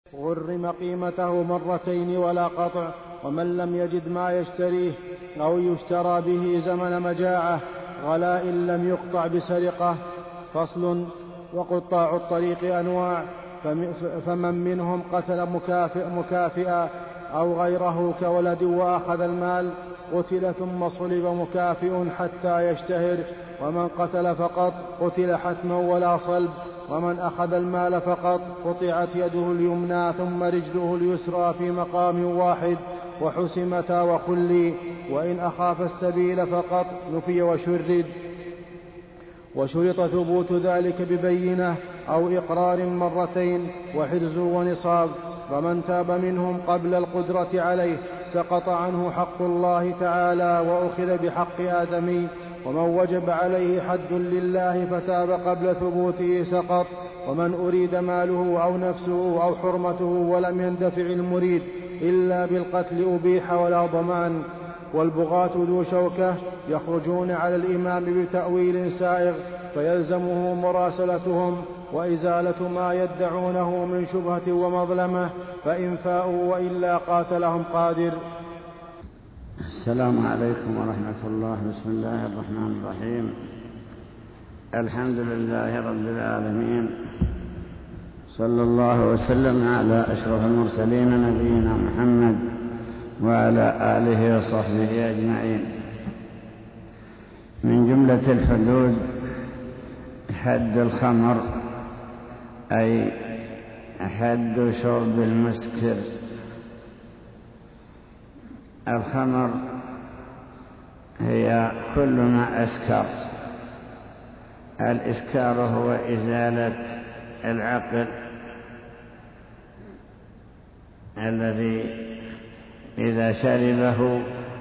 غرم قيمته مرتين ولا قطع. ومن لم يجد ما يشتريه أو يشترى به زمن مجاعة غلا إن لم يقطع بسرقة. فصل. وقطاع الطريق أنواع، فمن منهم قتل مكافئا أو غيره كولد وأخذ المال قتل ثم صلب مكافئ حتى يشتهر. ومن قتل فقط قتل حتما ولا صلب. ومن أخذ المال فقط قطعت يده اليمنى ثم رجله اليسرى في مقام واحد وحسمتا وخلي. وإن أخاف السبيل فقط نفي وشرد. وشرط ثبوت ذلك ببينة أو إقرار مرتين وحرز ونصاب. فمن تاب منهم قبل القدرة عليه سقط عنه حق الله تعالى وأخذ بحق آدمي. ومن وجب عليه حد لله فتاب قبل ثبوته سقط. ومن أريد ماله أو نفسه أو حرمته ولم يندفع المريد إلا بالقتل أبيح ولا ضمان. والبغاة ذو شوكة يخرجون على الإمام بتأويل سائغ فيلزمه مراسلتهم وإزالة ما يدعونه من شبهة ومظلمة، فإن فاءوا وإلا قاتلهم قادر. السلام عليكم ورحمة الله. بسم الله الرحمن الرحيم. الحمد لله رب العالمين، صلى الله وسلم على أشرف المرسلين نبينا محمد وعلى آله وصحبه أجمعين. من جملة الحدود حد الخمر، أي حد شرب المسكر. الخمر هي كل ما أسكر. الإسكار هو إزالة العقل الذي إذا شربه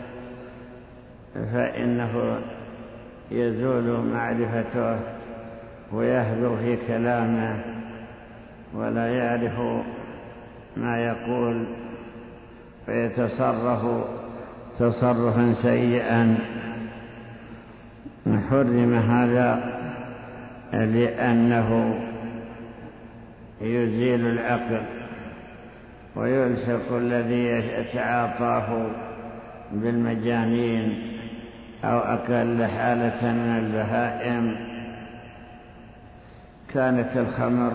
فإنه يزول معرفته ويهذو في كلامه ولا يعرف ما يقول فيتصرف تصرفا سيئا. حرم هذا لأنه يزيل العقل ويلحق الذي يتعاطاه بالمجانين أو أقل حالة من البهائم. كانت الخمر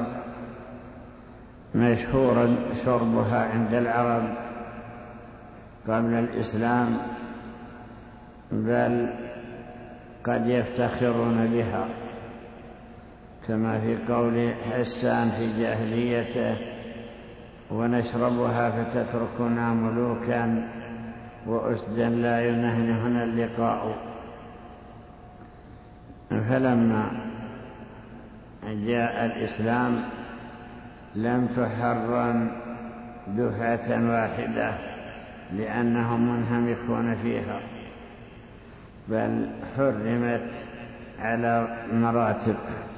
مشهورا شربها عند العرب قبل الإسلام، بل قد يفتخرون بها، كما في قول حسان في جاهليته: ونشربها فتتركنا ملوكا وأسدا لا ينهنهن اللقاء. فلما جاء الإسلام لم تحرم دفعة واحدة لأنهم منهمكون فيها، بل حرمت على مراتب،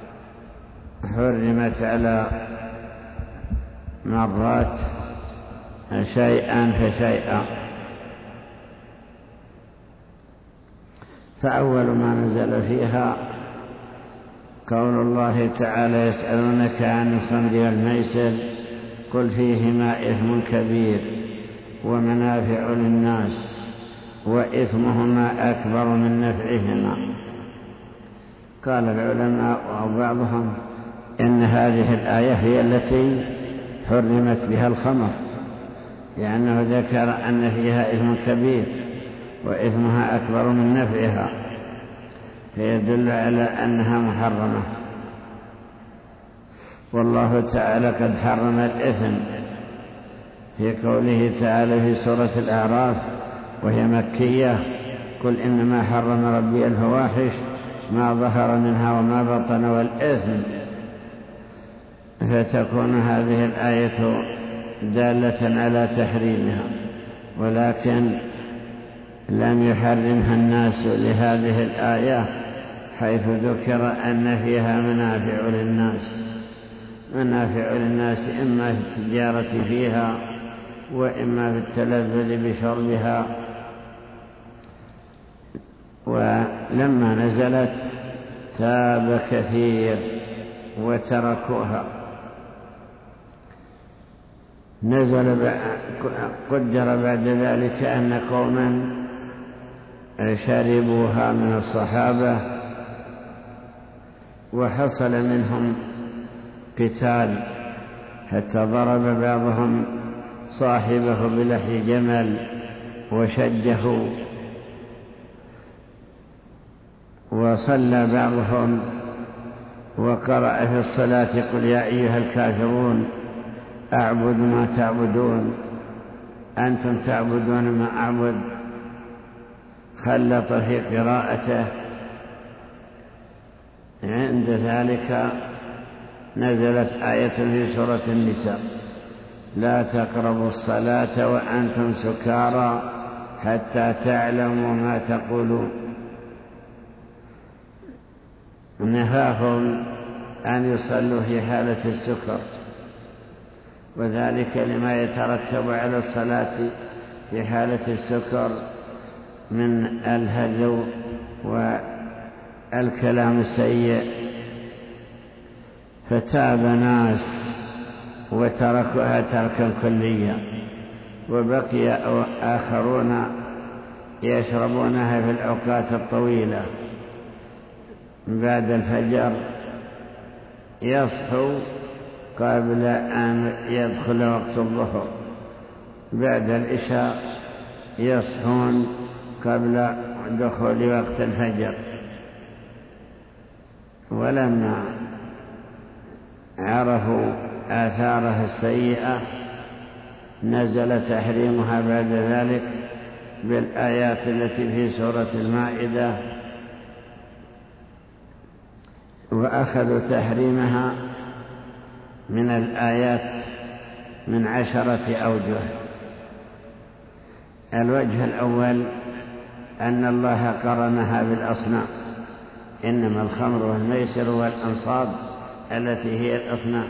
حرمت على مرات شيئا فشيئا. فأول ما نزل فيها قول الله تعالى: يسألونك عن الخمر والميسر قل فيهما إثم كبير ومنافع للناس وإثمهما أكبر من نفعهما. قال العلماء أو بعضهم إن هذه الآية هي التي حرمت بها الخمر، لأنه ذكر أن فيها إثم كبير وإثمها أكبر من نفعها، فيدل على أنها محرمة. والله تعالى قد حرم الإثم في قوله تعالى في سورة الأعراف وهي مكية: قل إنما حرم ربي الفواحش ما ظهر منها وما بطن والإثم. فتكون هذه الآية دالة على تحريمها، ولكن لم يحرمها الناس لهذه الآية، حيث ذكر أن فيها منافع للناس، منافع للناس إما في التجارة فيها وإما في التلذذ بشربها. ولما نزلت تاب كثير وتركوها، قدر بعد ذلك أن قوما شربوها من الصحابة وحصل منهم قتال حتى ضرب بعضهم صاحبه بلحي جمل وشجه، وصلى بعضهم وقرأ في الصلاة قل يا أيها الكافرون أعبد ما تعبدون أنتم تعبدون ما أعبد، خلط في قراءته. عند ذلك نزلت آية في سورة النساء لا تقربوا الصلاة وأنتم سكارى حتى تعلموا ما تقولون، نهاهم أن يصلوا في حالة السكر، وذلك لما يترتب على الصلاة في حالة السكر من الهدو والكلام السيء. فتاب ناس وتركوها تركا كليا، وبقي آخرون يشربونها في الأوقات الطويلة بعد الفجر، يصحوا قبل أن يدخل وقت الظهر، بعد العشاء يصحون قبل دخول وقت الفجر. ولما عرفوا آثارها السيئة نزل تحريمها بعد ذلك بالآيات التي في سورة المائدة، وأخذوا تحريمها من الآيات من 10 أوجه. الوجه الأول أن الله قرنها بالأصنام، إنما الخمر والميسر والأنصاب التي هي الأصنام.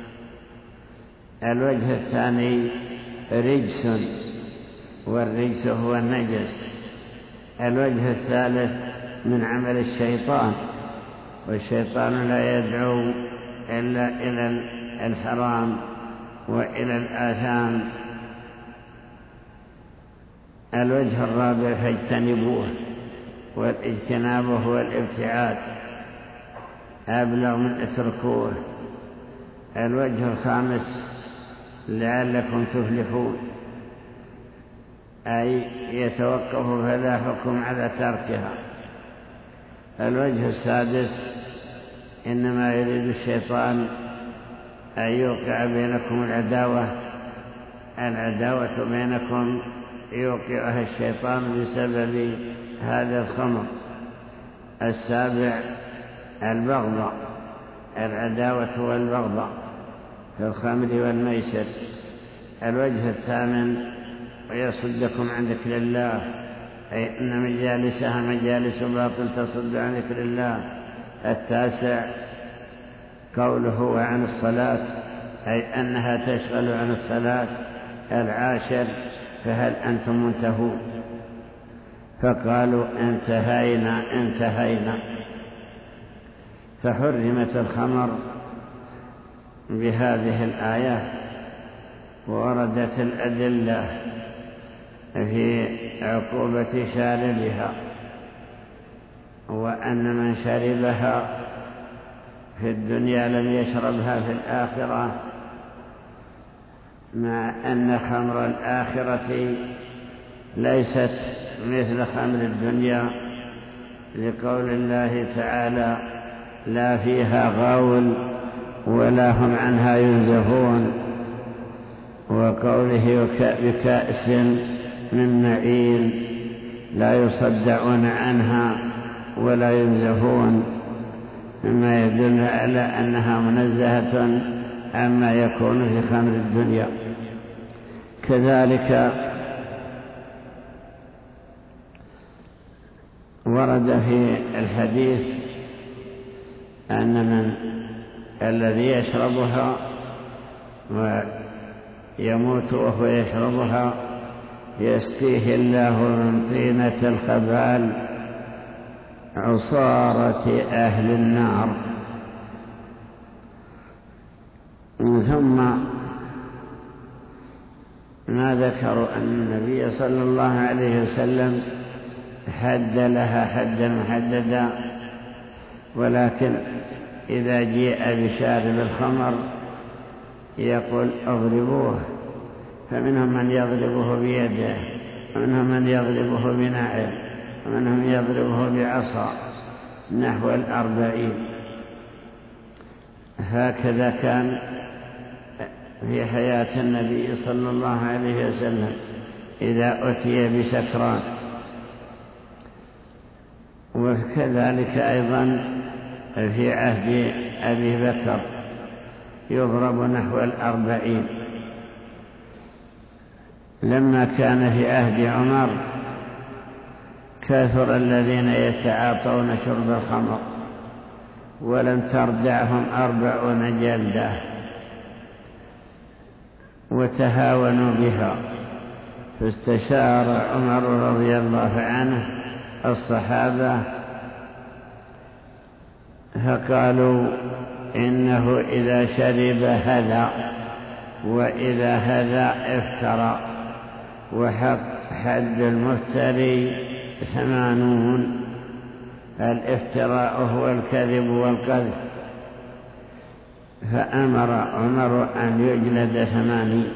الوجه الثاني رجس، والرجس هو النجس. الوجه الثالث من عمل الشيطان، والشيطان لا يدعو إلا إلى الحرام وإلى الآثام. الوجه الرابع فاجتنبوه، والاجتناب هو الابتعاد أبلغ من اتركوه. الوجه الخامس لعلكم تفلحون، أي يتوقف فلا حكم على تركها. الوجه السادس إنما يريد الشيطان أن يوقع بينكم العداوة بينكم يوقعها الشيطان بسبب هذا الخمر. السابع البغضاء، العداوة والبغضاء في الخمر والميسر. الوجه الثامن ويصدكم عن ذكر الله، أي أن مجالسها مجالس باطل تصد عن ذكر الله. التاسع قوله وعن الصلاة، أي أنها تشغل عن الصلاة. العاشر فهل أنتم منتهون، فقالوا انتهينا. فحرمت الخمر بهذه الآية، ووردت الأدلة في عقوبة شاربها، وأن من شربها في الدنيا لم يشربها في الآخرة، مع أن خمر الآخرة ليست مثل خمر الدنيا، لقول الله تعالى لا فيها غول ولا هم عنها ينزفون، وقوله بكأس من معين لا يصدعون عنها ولا ينزفون، مما يدل على أنها منزهة عما يكون في خمر الدنيا. كذلك ورد في الحديث أن من الذي يشربها ويموت وهو يشربها يسقيه الله من طينة الخبال عصارة أهل النار. ثم ما ذكروا أن النبي صلى الله عليه وسلم حد لها حدا محددا، ولكن إذا جيء بشارب الخمر يقول اضربوه، فمنهم من يضربه بيده، ومنهم من يضربه بناعل، ومنهم يضربه بعصا نحو 40. هكذا كان في حياة النبي صلى الله عليه وسلم إذا أتي بسكران. وكذلك أيضا في عهد أبي بكر يضرب نحو 40. لما كان في عهد عمر كثر الذين يتعاطون شرب الخمر ولم تردعهم 40 جلدة وتهاونوا بها، فاستشار عمر رضي الله عنه الصحابة فقالوا إنه إذا شرب هذا وإذا هذا افترى، وحد المفتري 80. الافتراء هو الكذب والقذف، فأمر عمر أن يجلد 80،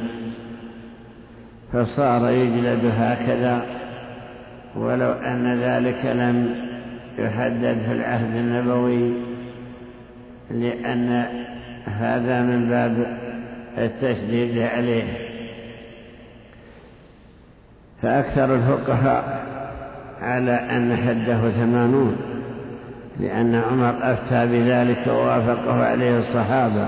فصار يجلد هكذا، ولو أن ذلك لم يحدد في العهد النبوي، لأن هذا من باب التشديد عليه. فأكثر الفقهاء على أن حده 80، لأن عمر أفتى بذلك ووافقه عليه الصحابة.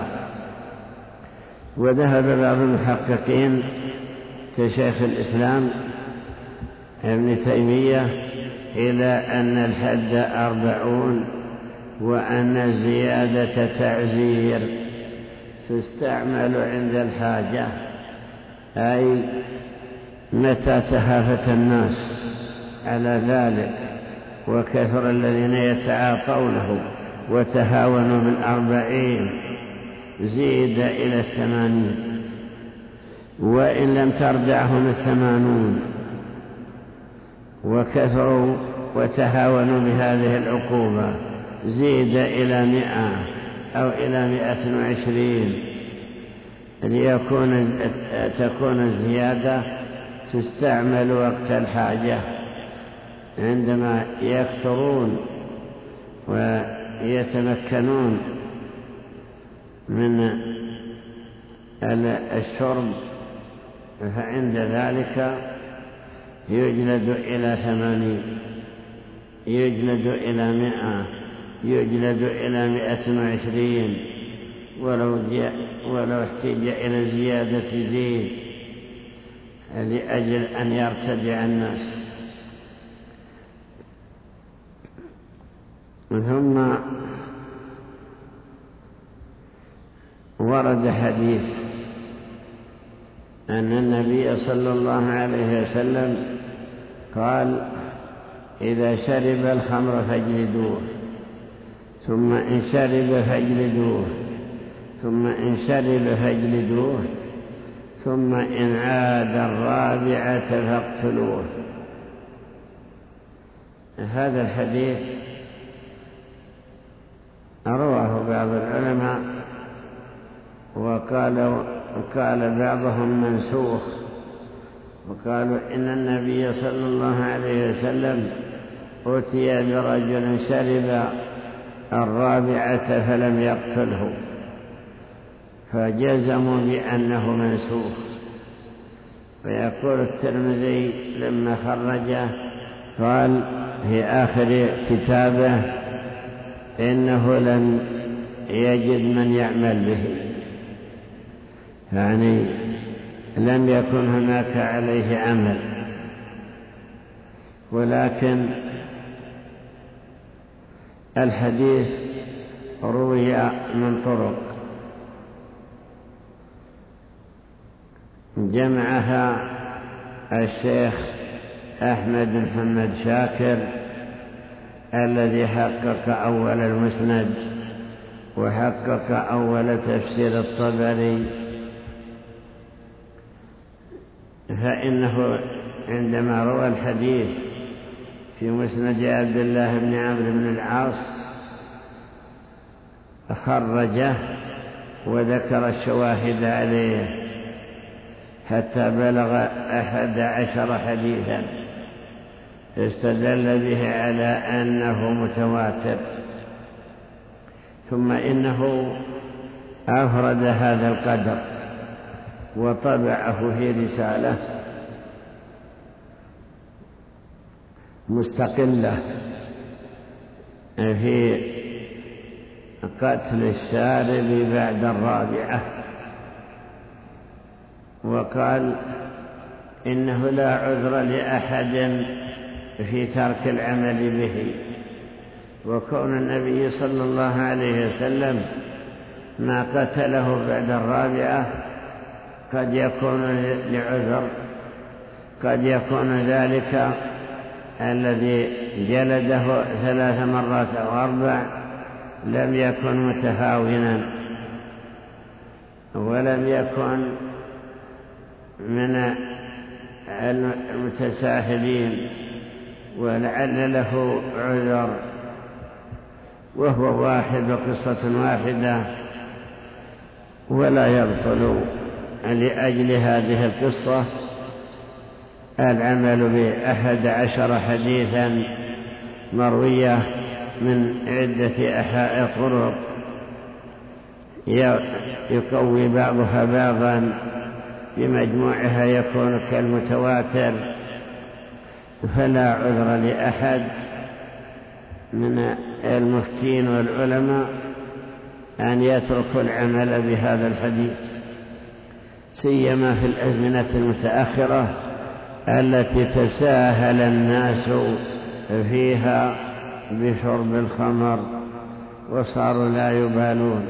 وذهب بعض المحققين كشيخ الإسلام ابن تيمية إلى أن الحد 40، وأن الزيادة تعزير تستعمل عند الحاجة، أي متى تهافت الناس على ذلك وكثر الذين يتعاطونه وتهاونوا بال40 زيد إلى 80، وإن لم تردعهم 80 وكثروا وتهاونوا بهذه العقوبة زيد إلى 100 أو إلى 120، تكون الزيادة تستعمل وقت الحاجة عندما يكثرون ويتمكنون من الشرب، فعند ذلك يجلد إلى 80، يجلد إلى 100، يجلد إلى 120، ولو احتاج إلى زيادة زيد لأجل أن يرتدع الناس. ثم ورد حديث أن النبي صلى الله عليه وسلم قال: إذا شرب الخمر فاجلدوه، ثم إن شرب فاجلدوه، ثم إن شرب فاجلدوه، ثم إن عاد الرابعة فاقتلوه. هذا الحديث رواه بعض العلماء، وقال بعضهم منسوخ، وقالوا إن النبي صلى الله عليه وسلم أتي برجل شرب 4 فلم يقتله، فجزموا بأنه منسوخ. ويقول الترمذي لما خرجه قال في آخر كتابه إنه لم يجد من يعمل به، يعني لم يكن هناك عليه عمل. ولكن الحديث روي من طرق جمعها الشيخ أحمد بن محمد شاكر الذي حقق أول المسند وحقق أول تفسير الطبري، فإنه عندما روى الحديث في مسند عبد الله بن عمرو بن العاص خرجه وذكر الشواهد عليه حتى بلغ 11 حديثا استدل به على أنه متواتر. ثم إنه أفرد هذا القدر وطبعه في رسالة مستقلة في قتل الشارب بعد 4، وقال إنه لا عذر لأحد في ترك العمل به، وكون النبي صلى الله عليه وسلم ما قتله بعد 4 قد يكون لعذر، قد يكون ذلك الذي جلده 3 مرات أو 4 لم يكن متهاونا ولم يكن من المتساهلين، ولعل له عذر، وهو واحد وقصة واحدة، ولا يبطل لأجل هذه القصة العمل ب11 حديثا مروية من عدة طرق يقوي بعضها بعضا، بمجموعها يكون كالمتواتر، فلا عذر لأحد من المفتين والعلماء أن يتركوا العمل بهذا الحديث، سيما في الأزمنة المتأخرة التي تساهل الناس فيها بشرب الخمر وصاروا لا يبالون،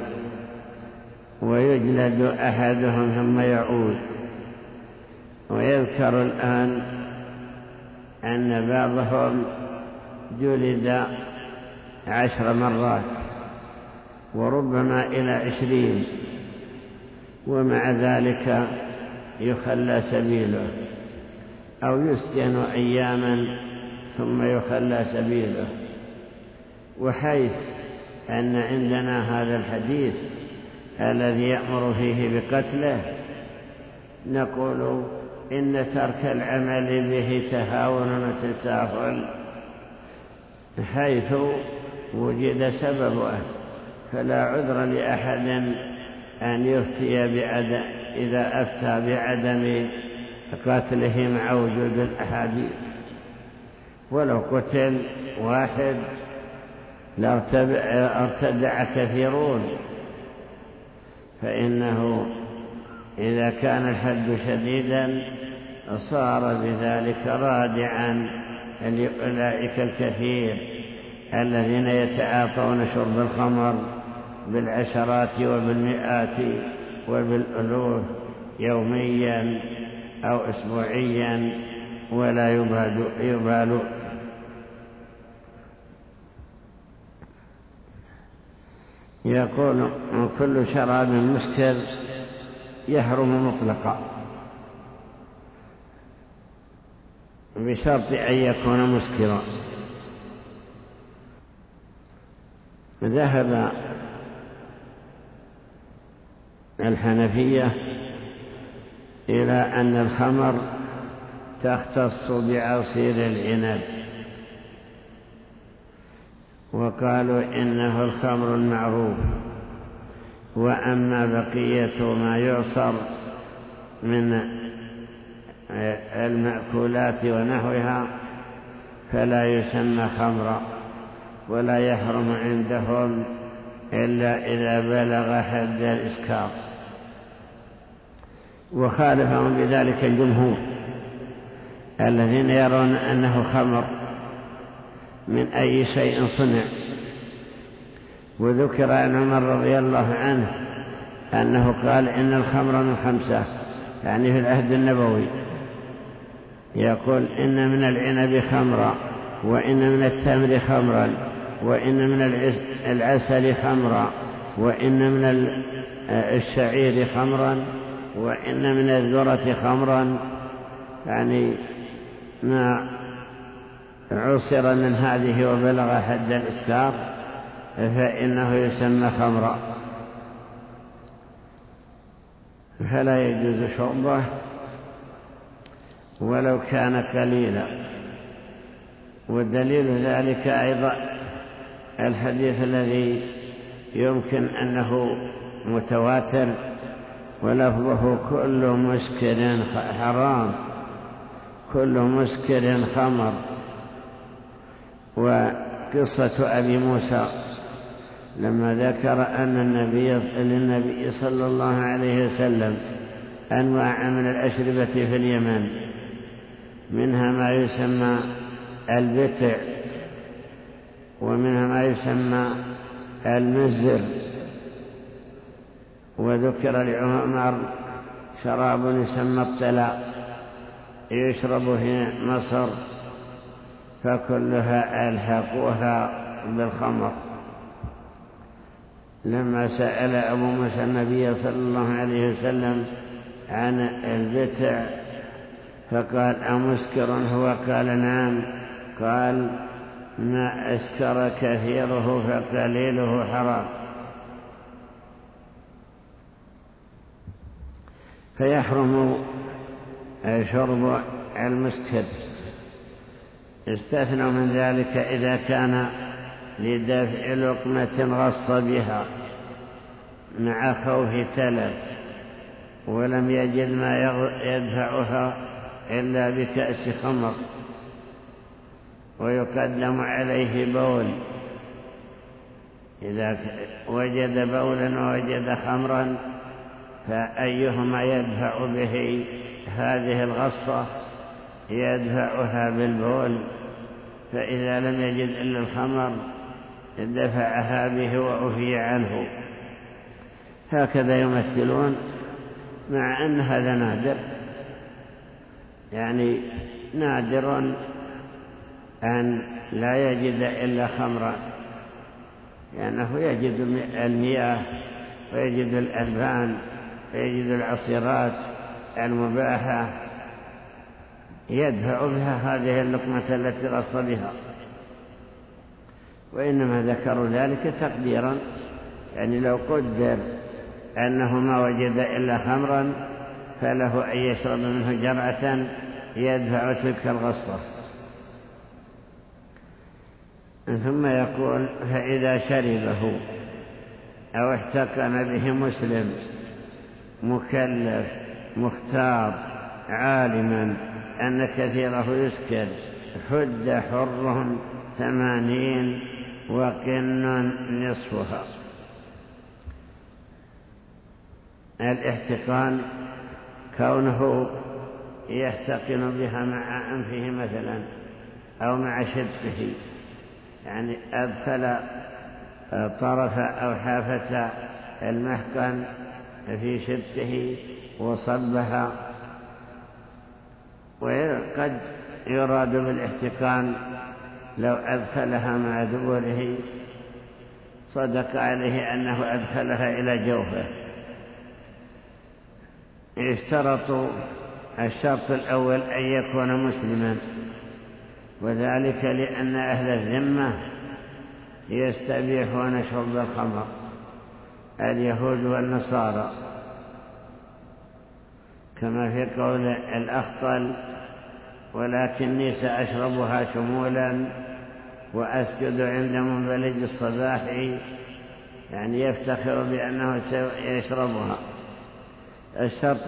ويجلد أحدهم ثم يعود. ويذكر الآن أن بعضهم جلد 10 مرات وربما إلى 20، ومع ذلك يخلى سبيله أو يسجن أياما ثم يخلى سبيله. وحيث أن عندنا هذا الحديث الذي يأمر فيه بقتله، نقول إن ترك العمل به تهاون وتساهل حيث وجد سببه، فلا عذر لأحد أن يفتي إذا أفتى بعدم قتله مع وجود الأحاديث. ولو قتل واحد لارتدع كثيرون، فإنه إذا كان الحد شديدا صار بذلك رادعا لأولئك الكثير الذين يتعاطون شرب الخمر بالعشرات وبالمئات وبالألوف يوميا أو أسبوعيا ولا يبالوا. يقول كل شراب مسكر يحرم مطلقا بشرط أن يكون مسكرا. ذهب الحنفية إلى أن الخمر تختص بعصير العنب، وقالوا إنه الخمر المعروف، وأما بقية ما يعصر من المأكولات ونحوها فلا يسمى خمرا، ولا يحرم عندهم إلا إذا بلغ حد الإسكار. وخالفهم بذلك الجمهور الذين يرون أنه خمر من أي شيء صنع. وذكر عن عمر رضي الله عنه أنه قال إن الخمر من 5، يعني في العهد النبوي، يقول إن من العنب خمرا، وإن من التمر خمرا، وإن من العسل خمرا، وإن من الشعير خمرا، وإن من الذرة خمرا، يعني ما عصر من هذه وبلغ حد الإسكار فإنه يسمى خمرا، فلا يجوز شربه ولو كان قليلا. والدليل ذلك أيضا الحديث الذي يمكن أنه متواتر ولفظه كل مسكر حرام، كل مسكر خمر. وقصة أبي موسى لما ذكر أن للنبي صلى الله عليه وسلم أنواع من الأشربة في اليمن، منها ما يسمى البتع، ومنها ما يسمى المزر. وذكر لعمر شراب يسمى الطلاء يشرب في مصر، فكلها ألحقوها بالخمر. لما سأل أبو موسى النبي صلى الله عليه وسلم عن البتع فقال أمسكر هو؟ قال نعم. قال ما أسكر كثيره فقليله حرام. فيحرم شرب المسكر. استثنوا من ذلك إذا كان لدفع لقمة غص بها مع خوف تلف ولم يجد ما يدفعها إلا بكأس خمر، ويقدم عليه بول. إذا وجد بولا ووجد خمرا فأيهما يدفع به هذه الغصة يدفعها بالبول، فإذا لم يجد إلا الخمر دفعها به وعفي عنه. هكذا يمثلون، مع أن هذا نادر، يعني نادر أن لا يجد إلا خمرا، لأنه يجد المياه ويجد الألبان ويجد العصيرات المباحة يدفع بها هذه اللقمة التي غص بها. وإنما ذكروا ذلك تقديرا، يعني لو قدر أنه ما وجد إلا خمرا فله أن يشرب منه جرعة يدفع تلك الغصة. ثم يقول فإذا شربه أو احتقن به مسلم مكلف مختار عالما أن كثيره يسكر حد حر 80 وقن نصفها. الاحتقان كونه يحتقن بها مع أنفه مثلا أو مع شدقه، يعني أدخل طرف أو حافة المحقن في شدقه وصبها. وقد يراد بالاحتقان لو أدخلها مع دبره صدق عليه أنه أدخلها إلى جوفه. اشترطوا الشرط الأول أن يكون مسلما، وذلك لأن أهل الذمة يستبيحون شرب الخمر، اليهود والنصارى، كما في قول الأخطل ولكني سأشربها شمولا وأسجد عند منبلج الصباح، يعني يفتخر بأنه سيشربها. الشرط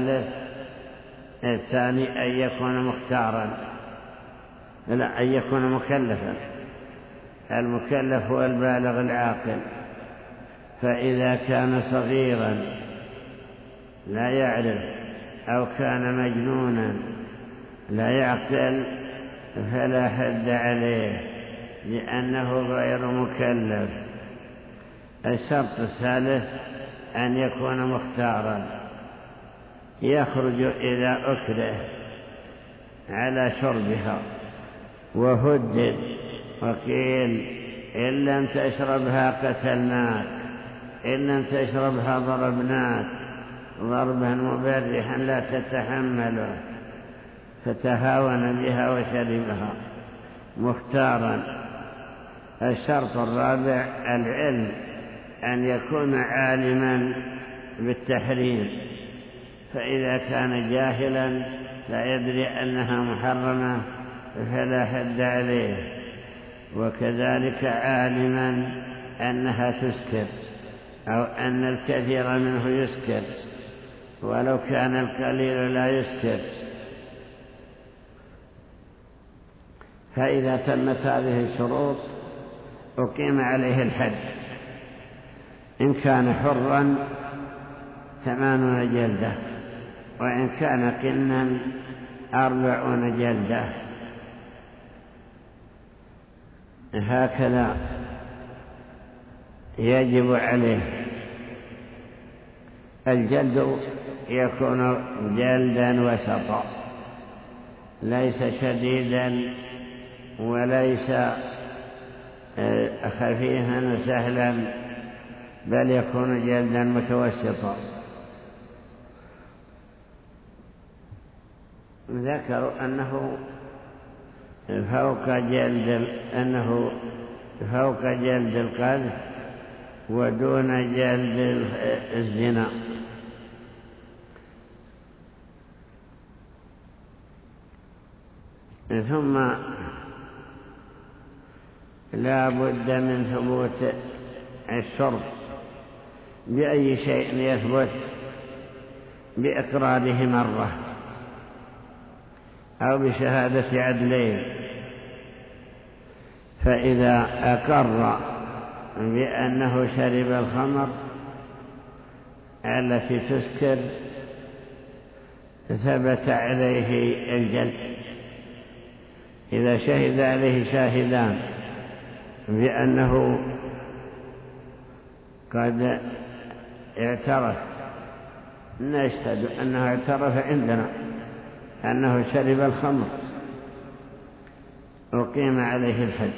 الثاني أن يكون مختارا، لا، أن يكون مكلفا. المكلف هو البالغ العاقل، فإذا كان صغيرا لا يعرف أو كان مجنونا لا يعقل فلا حد عليه لأنه غير مكلف. الشرط الثالث أن يكون مختارا، يخرج إذا أكره على شربها وهدد وقيل إن لم تشربها قتلناك، إن لم تشربها ضربناك ضربا مبرحا لا تتحمله، فتهاون بها وشربها مختارا. الشرط الرابع العلم، أن يكون عالما بالتحريم، فإذا كان جاهلا لا يدري أنها محرمة فلا حد عليه، وكذلك عالما أنها تسكر أو أن الكثير منه يسكر ولو كان القليل لا يسكر. فإذا تمت هذه الشروط أقيم عليه الحد. إن كان حرا 80 جلدة، وإن كان قنا 40 جلدة. هكذا يجب عليه. الجلد يكون جلدا وسطا، ليس شديدا وليس خفيفا وسهلا، بل يكون جلدا متوسطا. ذكروا أنه فوق جلد القذف ودون جلد الزنا. ثم لا بد من ثبوت الشرب بأي شيء يثبت، بإقراره مرة أو بشهادة عدلين. فإذا أقر بأنه شرب الخمر التي تسكر ثبت عليه الجلد. إذا شهد عليه شاهدان بأنه قد اعترف، نشهد أنه اعترف عندنا أنه شرب الخمر، أقيم عليه الحد.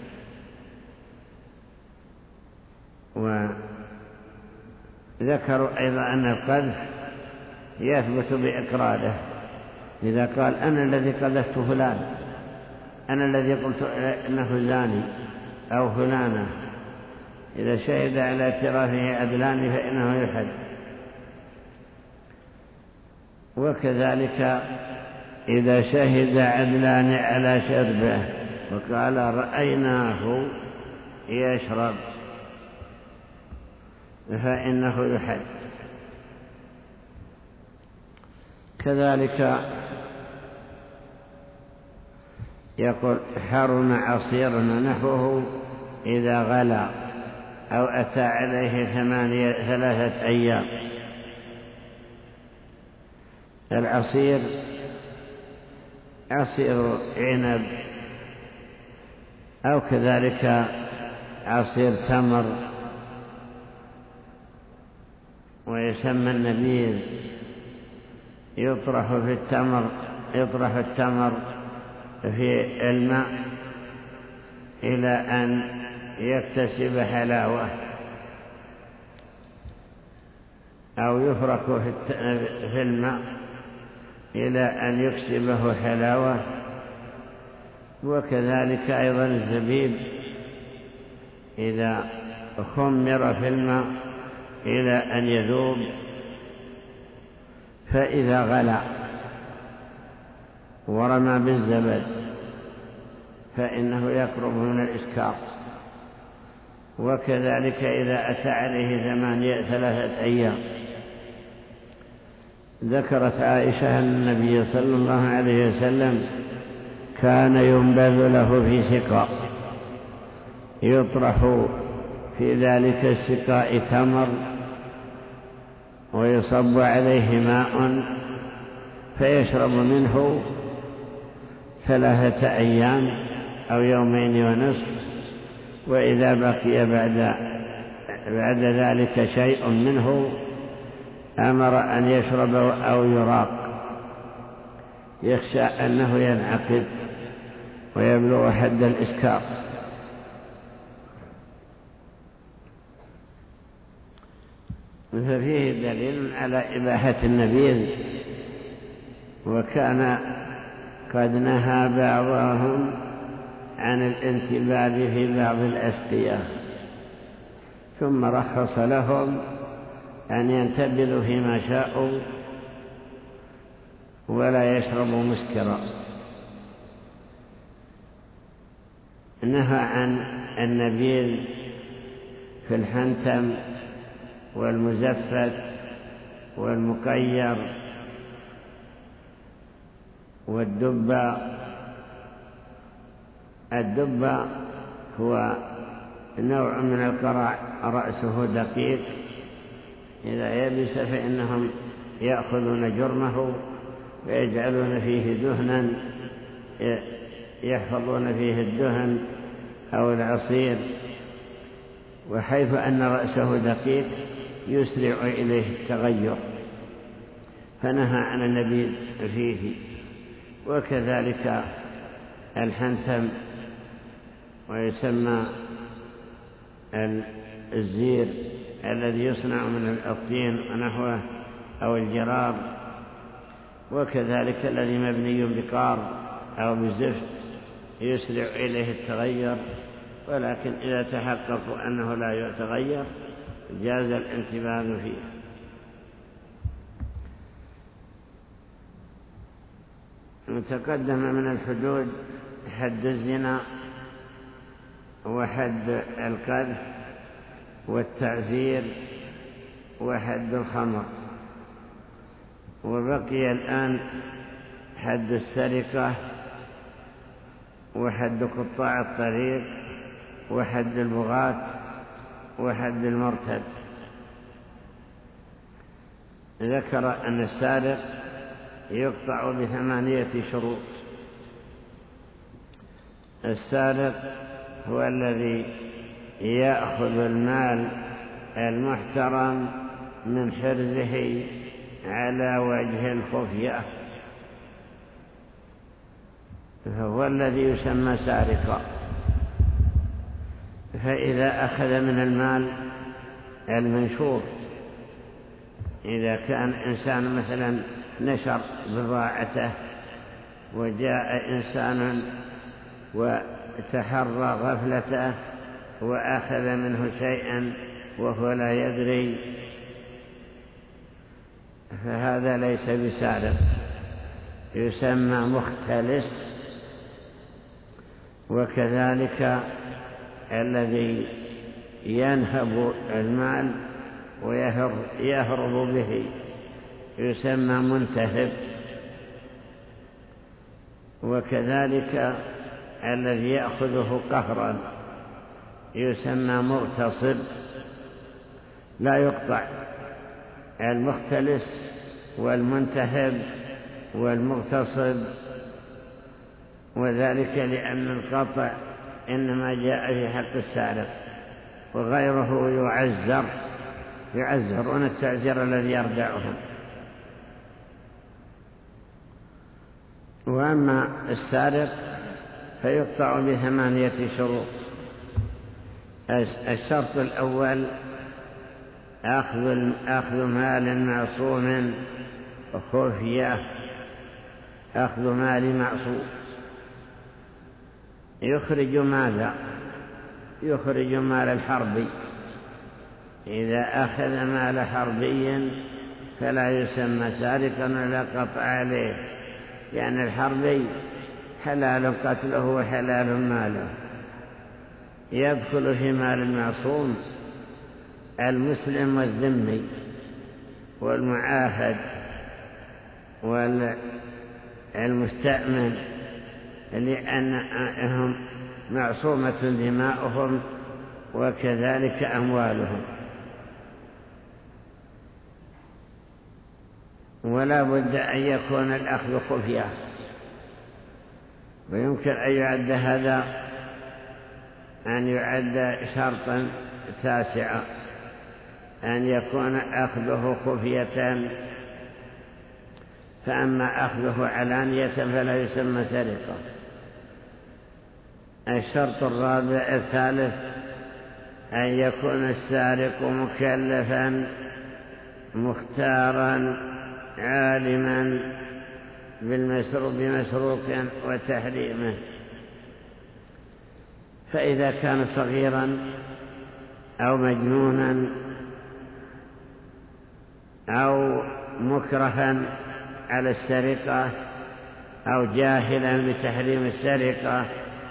وذكروا أيضا أن القذف يثبت بإقراره. إذا قال أنا الذي قذفت فلان، أنا الذي قلت أنه زاني أو فلانة، إذا شهد على اعترافه عدلان فإنه يحد. وكذلك إذا شهد عدلان على شربه وقال رأيناه يشرب فإنه يحد. كذلك يقول حرم عصير نحوه إذا غلى أو أتى عليه 3 أيام. العصير عصير عنب أو كذلك عصير تمر، ويسمى النبيذ، يطرح التمر في الماء إلى أن يكتسب حلاوة، أو يفرك في الماء إلى أن يكسبه حلاوة. وكذلك أيضا الزبيب إذا خمر في الماء إلى أن يذوب، فإذا غلى ورمى بالزبد فإنه يقرب من الإسكار. وكذلك إذا أتى عليه 3 أيام. ذكرت عائشة أن النبي صلى الله عليه وسلم كان ينبذ له في سقاء، يطرح في ذلك السقاء تمر ويصب عليه ماء فيشرب منه 3 أيام أو 2.5 يوم، وإذا بقي بعد ذلك شيء منه أمر أن يشرب أو يراق، يخشى أنه ينعقد ويبلغ حد الإسكار. ففيه دليل على إباحة النبيذ. وكان قد نهى بعضهم عن الانتباه في بعض الأسقية، ثم رخص لهم أن ينتبذوا فيما شاءوا ولا يشربوا مسكرا. نهى عن النبيذ في الحنتم والمزفت والمقير والدبة. الدبة هو نوع من القرع رأسه دقيق، إذا يبس فإنهم يأخذون جرمه ويجعلون فيه دهنا يحفظون فيه الدهن أو العصير، وحيث أن رأسه دقيق يسرع إليه التغير، فنهى عن النبيذ فيه. وكذلك الحنتم، ويسمى الزير الذي يصنع من الطين ونحوه أو الجراب، وكذلك الذي مبني بقار أو بزفت يسرع إليه التغير، ولكن إذا تحققوا أنه لا يتغير جاز الانتباه فيه. تقدم من الحدود حد الزنا وحد القذف والتعزير وحد الخمر، وبقي الآن حد السرقة وحد قطاع الطريق وحد البغاة وحد المرتد. ذكر أن السارق يقطع ب8 شروط. السارق هو الذي يأخذ المال المحترم من حرزه على وجه الخفية، فهو الذي يسمى سارقا. فإذا أخذ من المال المنشور، إذا كان إنسان مثلا نشر بضاعته وجاء إنسان وتحرى غفلته وأخذ منه شيئا وهو لا يدري، فهذا ليس بسارق، يسمى مختلس. وكذلك الذي ينهب المال ويهرب به يسمى منتهب. وكذلك الذي يأخذه قهرا يسمى مغتصب. لا يقطع المختلس والمنتهب والمغتصب، وذلك لأن القطع إنما جاء في حق السارق، وغيره يعزرون التعزير الذي يردعهم. وأما السارق فيقطع ب8 شروط. الشرط الأول أخذ مال معصوم خفية، أخذ مال معصوم. يخرج ماذا؟ يخرج مال الحربي. إذا أخذ مال حربي فلا يسمى سارقا ولا قطع عليه، لأن الحربي حلال قتله وحلال ماله. يدخل في مال المعصوم المسلم والذمي والمعاهد والمستأمن، لأنهم معصومة دماؤهم وكذلك أموالهم. ولا بد أن يكون الأخذ خفية، ويمكن أن يعد هذا أن يعد شرطا تاسعا، أن يكون أخذه خفية. فأما أخذه علانية فلا يسمى سرقة. الشرط الثالث أن يكون السارق مكلفا مختارا عالما بمسروق وتحريمه. فإذا كان صغيرا أو مجنونا أو مكرها على السرقة أو جاهلا بتحريم السرقة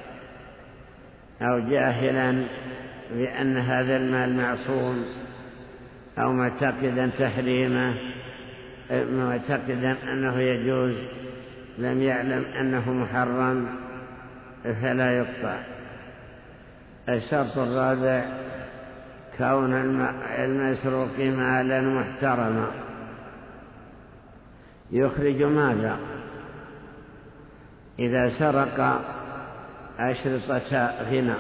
أو جاهلا بأن هذا المال معصوم أو معتقدا تحريمه، معتقدا أنه يجوز، لم يعلم أنه محرم، فلا يقطع. الشرط الرابع كون المسروق مالا محترما. يخرج ماذا؟ إذا سرق أشرطة غنى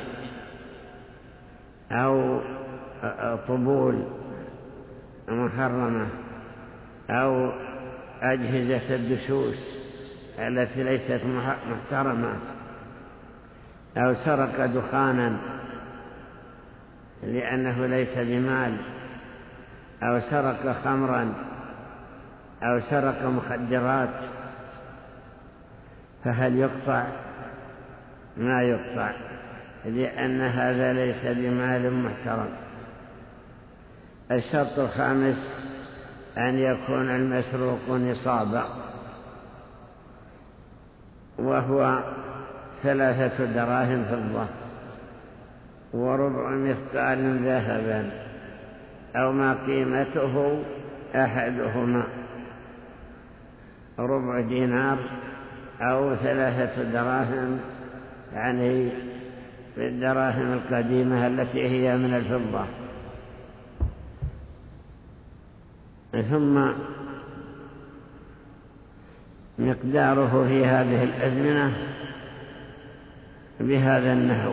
أو طبول محرمة أو أجهزة الدشوش التي ليست محترمة، أو سرق دخانا لأنه ليس بمال، أو سرق خمرا أو سرق مخدرات، فهل يقطع؟ ما يقطع، لأن هذا ليس بمال محترم. الشرط الخامس أن يكون المسروق نصابا، وهو 3 دراهم فضة وربع مثقال ذهبا أو ما قيمته أحدهما، ربع دينار أو 3 دراهم، يعني بالدراهم القديمة التي هي من الفضة. ثم مقداره في هذه الأزمنة بهذا النحو.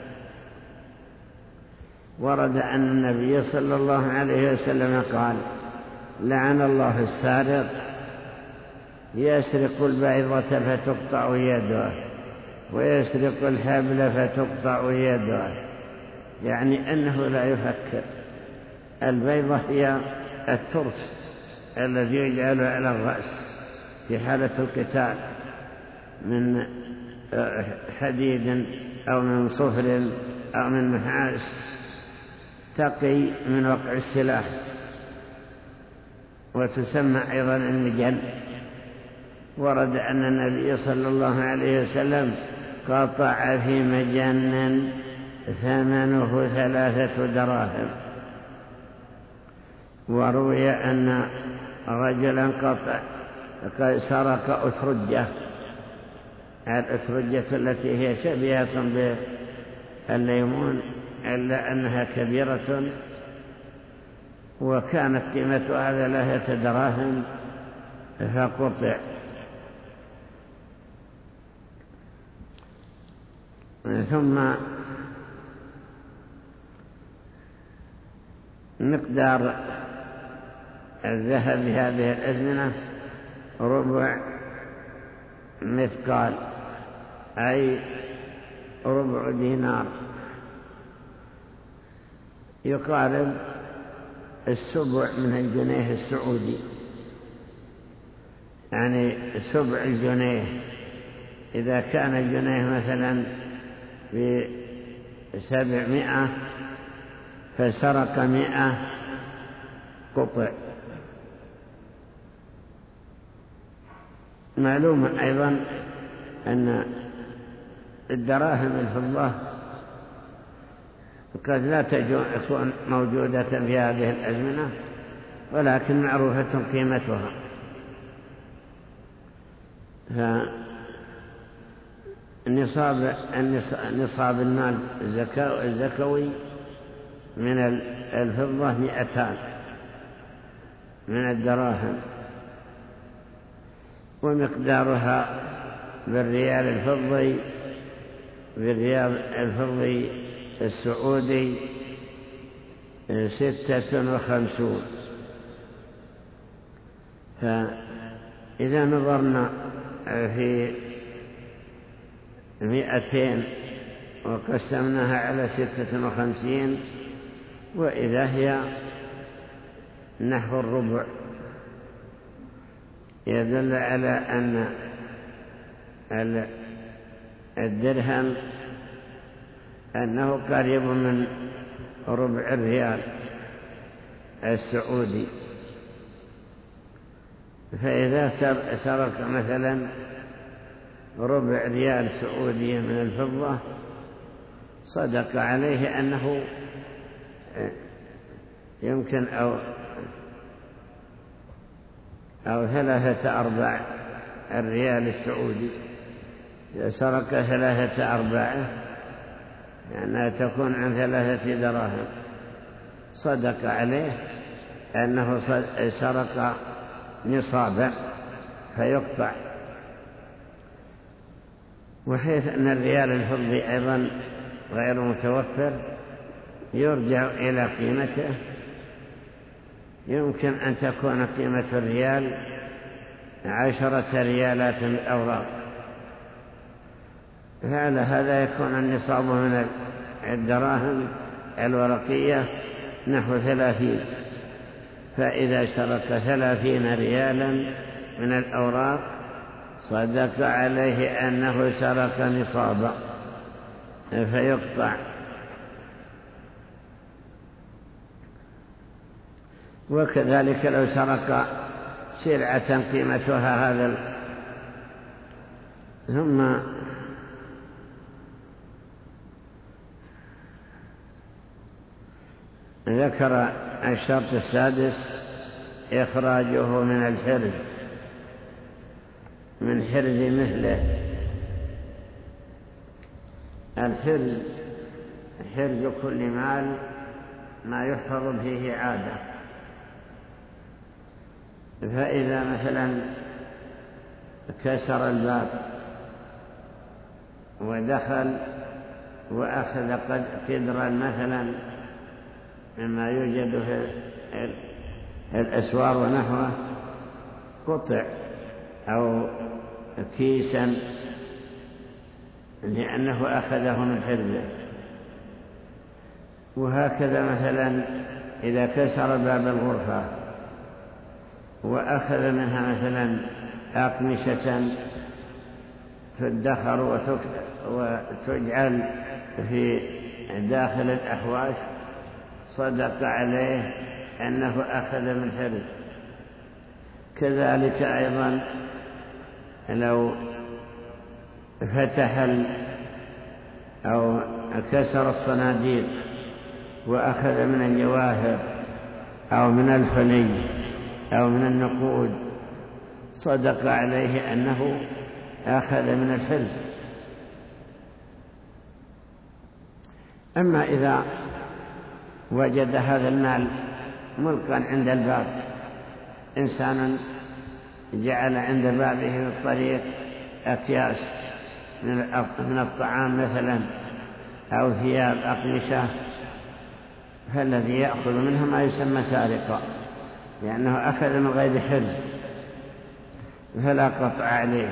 ورد أن النبي صلى الله عليه وسلم قال: لعن الله السارق يسرق البيضة فتقطع يده ويسرق الحبل فتقطع يده، يعني أنه لا يفكر. البيضة هي الترس الذي يجعل على الرأس في حالة القتال من حديد أو من صفر أو من نحاس، تقي من وقع السلاح، وتسمى أيضا المجن. ورد أن النبي صلى الله عليه وسلم قطع في مجن ثمنه 3 دراهم. وروي أن رجلا سرق أترجة، الأترجة التي هي شبيهة بالليمون إلا أنها كبيرة، وكانت قيمتها 3 دراهم فقطع. ثم مقدار الذهب هذه الأزمنة ربع مثقال، أي ربع دينار، يقارب 1/7 من الجنيه السعودي، يعني 1/7 الجنيه. إذا كان الجنيه مثلا ب700 فسرق 100 قطع. معلوم أيضا أن الدراهم الفضة قد لا تكون موجودة في هذه الأزمنة، ولكن معروفة قيمتها. نصاب المال الزكوي من الفضة 200 من الدراهم، ومقدارها بالريال الفضي السعودي 56. فإذا نظرنا في 200 وقسمناها على 56، وإذا هي نحو الربع، يدل على أن الدرهم أنه قريب من ربع الريال السعودي. فإذا سرق مثلا ربع ريال سعودي من الفضة صدق عليه أنه يمكن أو 3/4 الريال السعودي. إذا سرق 3/4 لأنها تكون عن 3 دراهم صدق عليه أنه سرق نصابا فيقطع. وحيث أن الريال الفضي أيضا غير متوفر يرجع إلى قيمته. يمكن أن تكون قيمة الريال 10 ريالات من الأوراق، فعلى هذا يكون النصاب من الدراهم الورقية نحو 30. فإذا اشترك 30 ريالا من الأوراق صدق عليه أنه سرق نصابا فيقطع. وكذلك لو سرق سلعة قيمتها هذا ثم ذكر الشرط السادس إخراجه من الحرز، من حرز مثله. الحرز حرز كل مال ما يحفظ فيه عادة. فإذا مثلا كسر الباب ودخل وأخذ قدرا مثلا مما يوجد في الأسوار ونحوه قطع أو كيسا لأنه أخذه من حرزه. وهكذا مثلا إذا كسر باب الغرفة وأخذ منها مثلا أقمشة تدخر وتجعل في داخل الأحواش صدق عليه أنه أخذ من حرز. كذلك أيضا لو فتح أو كسر الصناديق وأخذ من الجواهر أو من الحلي أو من النقود صدق عليه أنه أخذ من الحرز. أما إذا وجد هذا المال ملقا عند الباب، إنسان جعل عند بابه في الطريق أكياس من الطعام مثلا أو ثياب أقمشة، فالذي يأخذ منها ما يسمى سارقا لأنه أخذ من غير حرز فلا قطع عليه.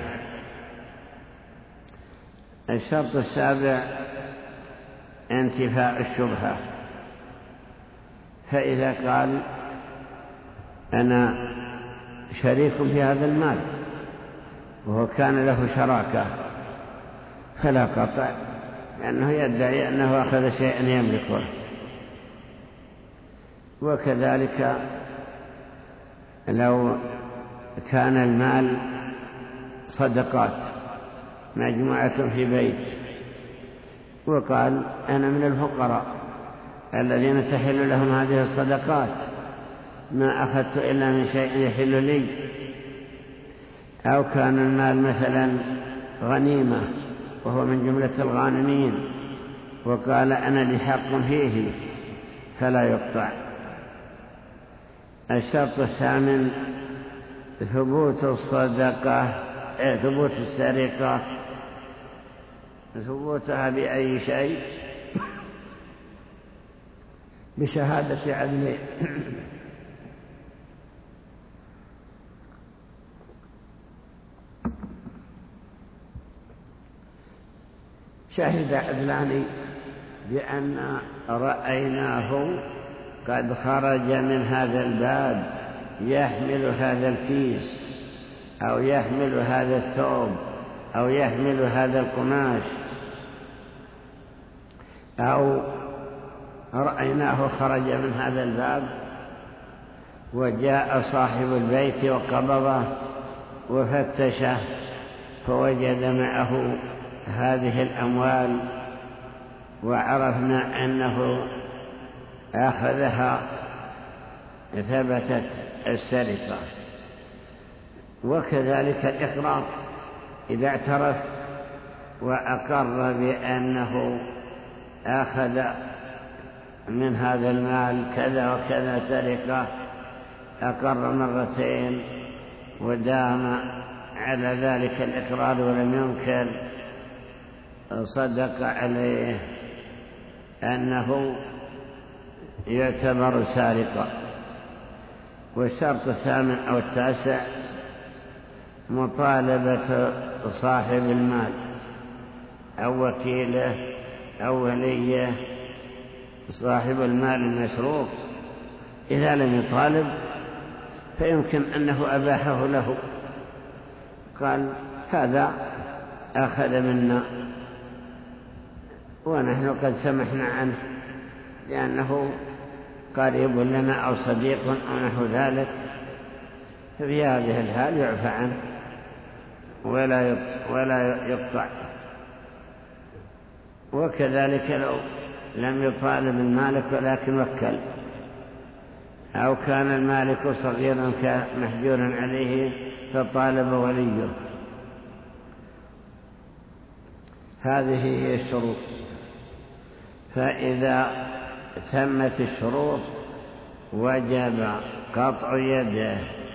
الشرط السابع انتفاء الشبهة. فإذا قال أنا شريك في هذا المال وهو كان له شراكة فلا قطع، لأنه يدعي أنه أخذ شيئا يملكه. وكذلك لو كان المال صدقات مجموعة في بيت وقال أنا من الفقراء الذين تحل لهم هذه الصدقات، ما أخذت إلا من شيء يحل لي. أو كان المال مثلا غنيمة وهو من جملة الغانمين وقال أنا لي حق فيه فلا يقطع. الشرط الثامن ثبوت الصدقة، ثبوت السرقة، ثبوتها بأي شيء؟ بشهادة عدل. شهد عدلان بأن رأيناه قد خرج من هذا الباب يحمل هذا الكيس أو يحمل هذا الثوب أو يحمل هذا القماش، أو رأيناه خرج من هذا الباب وجاء صاحب البيت وقبضه وفتشه فوجد معه هذه الأموال وعرفنا أنه أخذها، ثبتت السرقة. وكذلك الإقرار، إذا اعترف وأقر بأنه أخذ من هذا المال كذا وكذا سرقة، أقر مرتين ودام على ذلك الإقرار ولم ينكر، صدق عليه أنه يعتبر سارقا. والشرط الثامن أو التاسع مطالبة صاحب المال أو وكيله أو وليه. صاحب المال المسروق إذا لم يطالب فيمكن أنه أباحه له، قال هذا أخذ منا ونحن قد سمحنا عنه لأنه قريب لنا أو صديق أو نحو ذلك، ففي هذه الحال يعفى عنه ولا يقطع. وكذلك لو لم يطالب المالك ولكن وكل، أو كان المالك صغيرا محجورا عليه فطالب وليه. هذه هي الشروط. فإذا تمت الشروط وجب قطع يده.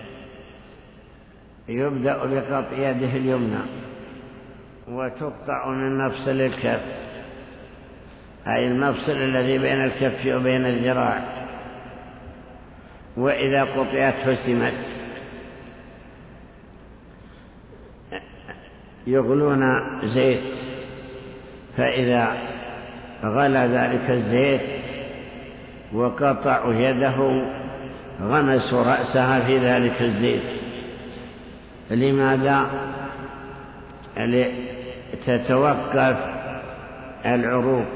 يبدأ بقطع يده اليمنى وتقطع من مفصل الكف، أي المفصل الذي بين الكف وبين الذراع، وإذا قطعت حسمت. يغلون زيت، فإذا غلى ذلك الزيت وقطعوا يده غمسوا رأسها في ذلك الزيت. لماذا؟ لتتوقف العروق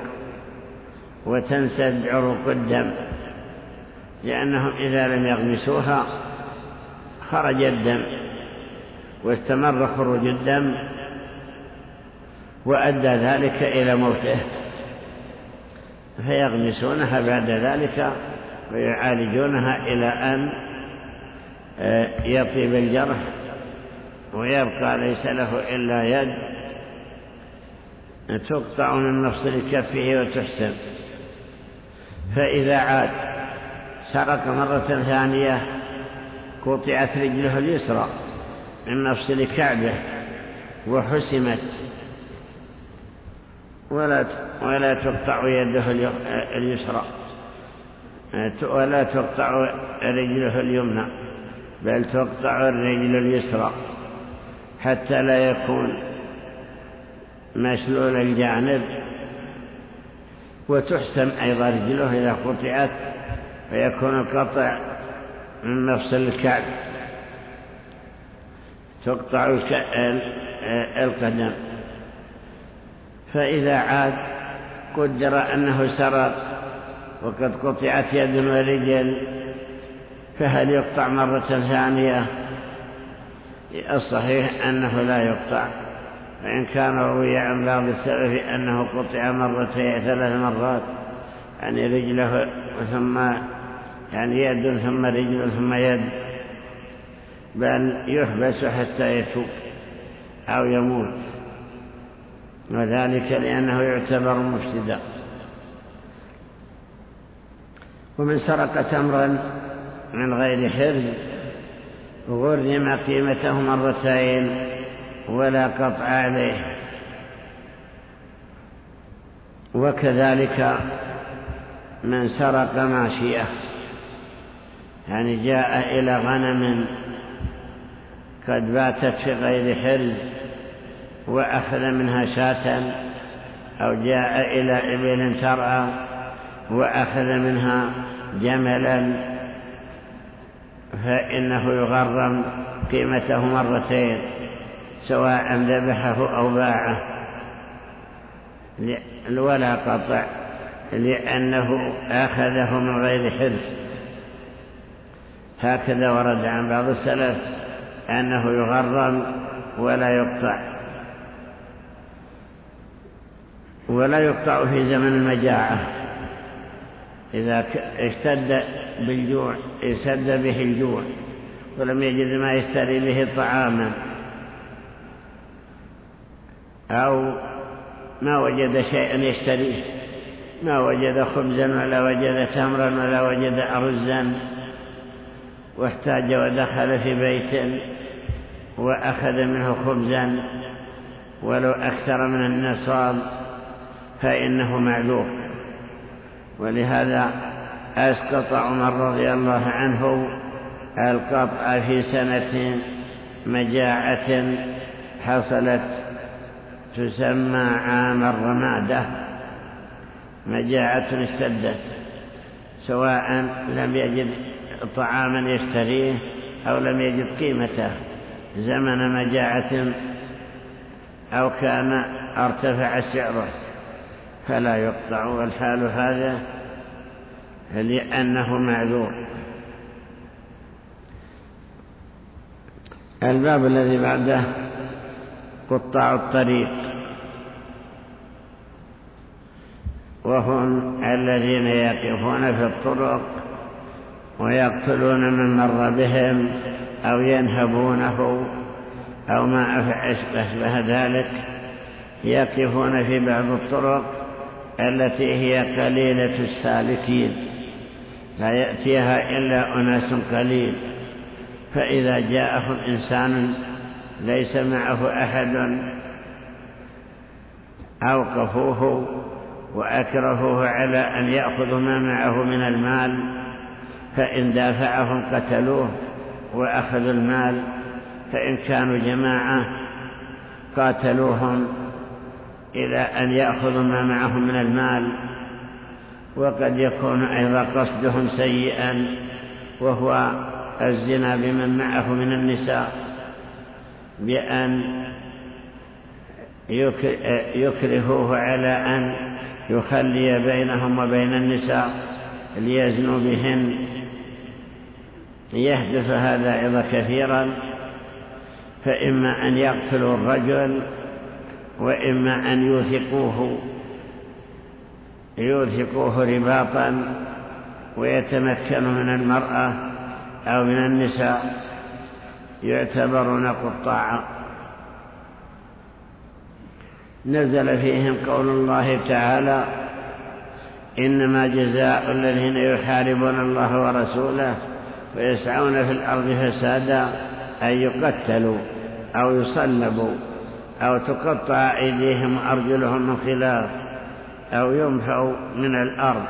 وتنسد عروق الدم، لأنهم إذا لم يغمسوها خرج الدم واستمر خروج الدم وأدى ذلك إلى موته، فيغمسونها بعد ذلك ويعالجونها إلى أن يطيب الجرح ويبقى ليس له إلا يد. تقطع من مفصل كفه وتحسب. فإذا عاد سرق مرة ثانية قطعت رجله اليسرى من مفصل كعبه وحسمت، ولا تقطع يده اليسرى ولا تقطع رجله اليمنى، بل تقطع الرجل اليسرى حتى لا يكون مشلول الجانب، وتحسم أيضا رجله إذا قطعت فيكون القطع من مفصل الكعب. تقطع القدم. فإذا عاد قدر أنه سرق وقد قطعت يد ورجل، فهل يقطع مرة ثانية؟ الصحيح أنه لا يقطع، فإن كان روي عن بعض السلف أنه قطع مرتين 3 مرات، يعني رجله ثم يعني يد ثم رجل ثم يد، بل يحبس حتى يتوب أو يموت، وذلك لأنه يعتبر مفسدا. ومن سرق تمرا من غير حرز غرم قيمته 2 مرات ولا قطع عليه. وكذلك من سرق ماشية، يعني جاء إلى غنم قد باتت في غير حرز وأخذ منها شاة، أو جاء إلى إبل ترعى وأخذ منها جملا، فإنه يغرم قيمته مرتين سواء ذبحه أو باعه، ولا قطع، لأنه أخذه من غير حرص. هكذا ورد عن بعض السلف أنه يغرم ولا يقطع في زمن المجاعة. إذا اشتد به الجوع ولم يجد ما يشتري به طعاما، أو ما وجد شيئا يشتريه، ما وجد خبزا ولا وجد تمرا ولا وجد أرزا، واحتاج ودخل في بيت وأخذ منه خبزا ولو أكثر من النصاب فإنه معذور. ولهذا أسقط عمر رضي الله عنه القطع في سنة مجاعة حصلت تسمى عام الرمادة، مجاعة اشتدت، سواء لم يجد طعاما يشتريه أو لم يجد قيمته زمن مجاعة، أو كان ارتفع سعره، فلا يقطع. والحال هذا لأنه معذور. الباب الذي بعده قطاع الطريق، وهم الذين يقفون في الطرق ويقتلون من مر بهم أو ينهبونه أو ما أشبه ذلك. يقفون في بعض الطرق التي هي قليلة السالكين، لا يأتيها إلا أناس قليل، فإذا جاءهم إنسان ليس معه أحد أوقفوه وأكرهوه على أن يأخذوا ما معه من المال، فإن دافعهم قتلوه وأخذوا المال، فإن كانوا جماعة قاتلوهم إلى أن يأخذوا ما معهم من المال. وقد يكون أيضا قصدهم سيئا، وهو الزنا بمن معه من النساء، بأن يكرهوه على أن يخلي بينهم وبين النساء ليزنوا بهن. يحدث هذا أيضا كثيرا، فإما أن يقتلوا الرجل وإما أن يوثقوه رباطا ويتمكن من المرأة أو من النساء، يعتبرون قطاعا. نزل فيهم قول الله تعالى: إنما جزاء الذين يحاربون الله ورسوله ويسعون في الأرض فسادا أن يقتلوا أو يصلبوا أو تقطع أيديهم وأرجلهم من خلاف أو ينفوا من الأرض.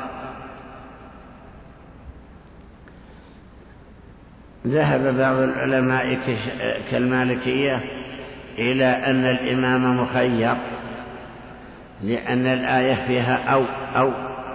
ذهب بعض العلماء كالمالكية إلى أن الإمام مخير، لأن الآية فيها أو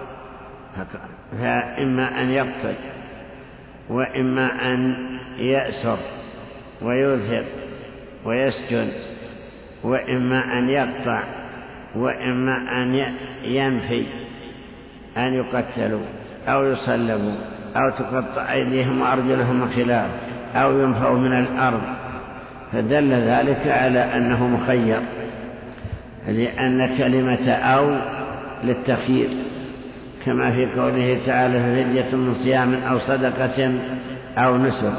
فإما أن يقتل وإما أن يأسر ويوثق ويسجن، وإما أن يقطع وإما أن ينفي أن يقتلوا أو يصلبوا أو تقطع أيديهم وأرجلهم من خلاف أو ينفوا من الأرض. فدل ذلك على أنه مخير، لأن كلمة أو للتخيير، كما في قوله تعالى: ففدية من صيام أو صدقة أو نسك.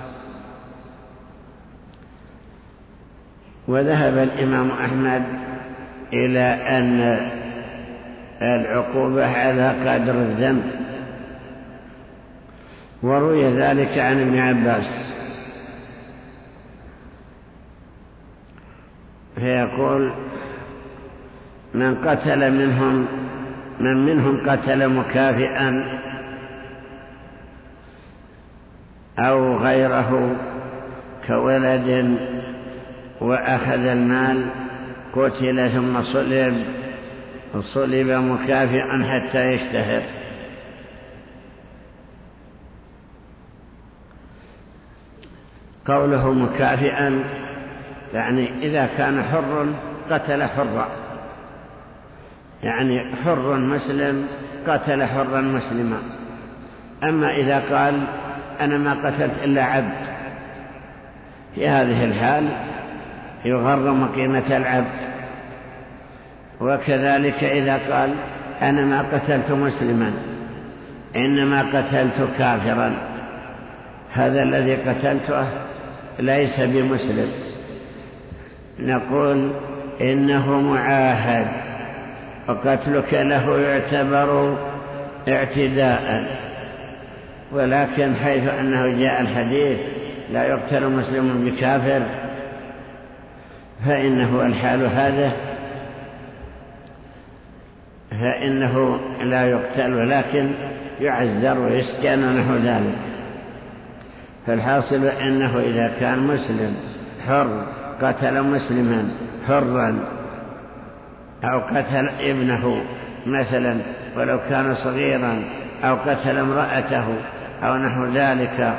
وذهب الإمام أحمد إلى أن العقوبة على قدر الذنب، وروي ذلك عن ابن عباس، فيقول: من منهم قتل مكافئا أو غيره كولد وأخذ المال قتل ثم صلب مكافئا حتى يشتهر. قوله مكافئا يعني إذا كان حر قتل حرا، يعني حر مسلم قتل حرا مسلما. أما إذا قال أنا ما قتلت إلا عبد، في هذه الحال يغرم قيمة العبد. وكذلك إذا قال أنا ما قتلت مسلما إنما قتلت كافرا، هذا الذي قتلته ليس بمسلم، نقول إنه معاهد وقتلك له يعتبر اعتداء. ولكن حيث أنه جاء الحديث لا يقتل مسلم بكافر، فإنه الحال هذا، فإنه لا يقتل ولكن يعزر ويسجن ونحو ذلك. فالحاصل أنه إذا كان مسلم حر قتل مسلما حرا أو قتل ابنه مثلا ولو كان صغيرا أو قتل امرأته أو نحو ذلك،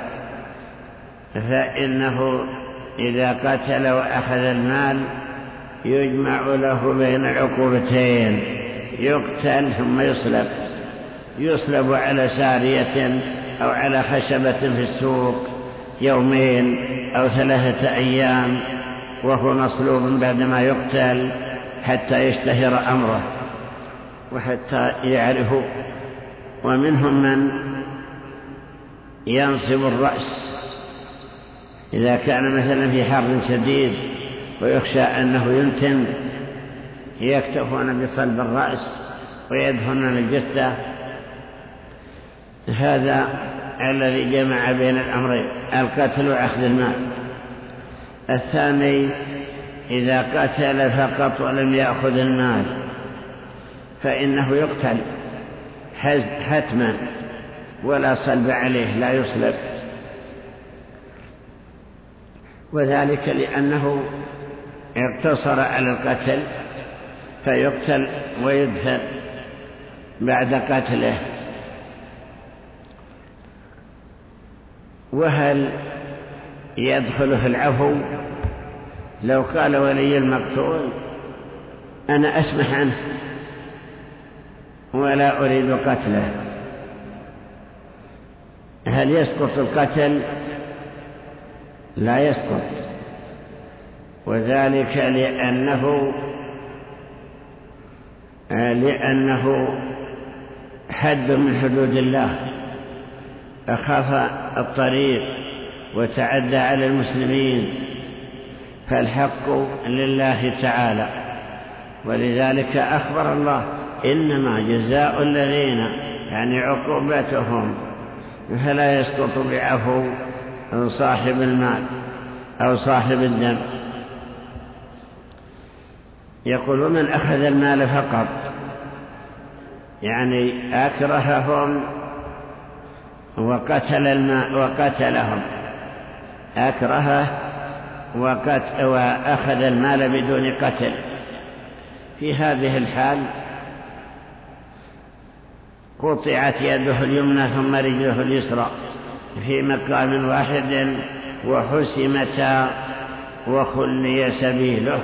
فإنه إذا قتل وأخذ المال يجمع له بين العقوبتين، يقتل ثم يصلب على سارية أو على خشبة في السوق يومين أو 3 أيام وهو مصلوب بعدما يقتل حتى يشتهر أمره وحتى يعرفه. ومنهم من ينصب الرأس إذا كان مثلا في حر شديد ويخشى أنه ينتن، يكتفون بصلب الرأس ويدفنون الجثة. هذا الذي جمع بين الأمرين، القتل وأخذ المال. الثاني إذا قتل فقط ولم يأخذ المال فإنه يقتل حتما ولا صلب عليه، لا يصلب، وذلك لأنه اقتصر على القتل فيقتل ويدفن بعد قتله. وهل يدخل في العفو لو قال ولي المقتول أنا أسمح عنه ولا أريد قتله؟ هل يسقط القتل؟ لا يسقط، وذلك لأنه حد من حدود الله، أخاف الطريق وتعدى على المسلمين، فالحق لله تعالى. ولذلك أخبر الله إنما جزاء الذين يعني عقوبتهم، فلا يسقط بعفو صاحب المال أو صاحب الدم. يقول من أخذ المال فقط يعني أكرههم وقتلهم، أكرهه وأخذ المال بدون قتل، في هذه الحال قطعت يده اليمنى ثم رجله اليسرى في مقام واحد وحسمتا وخلي سبيله،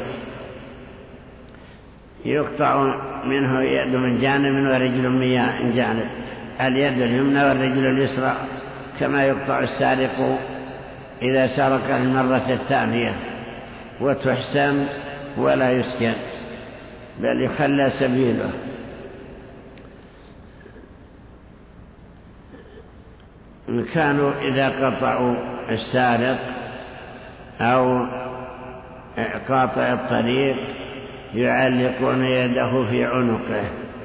يقطع منه يد من جانب ورجل من جانب، اليد اليمنى والرجل اليسرى، كما يقطع السارق إذا سرق المرة الثانية، وتحسم ولا يسجن بل يخلى سبيله. كانوا إذا قطعوا السارق أو قاطع الطريق يعلقون يده في عنقه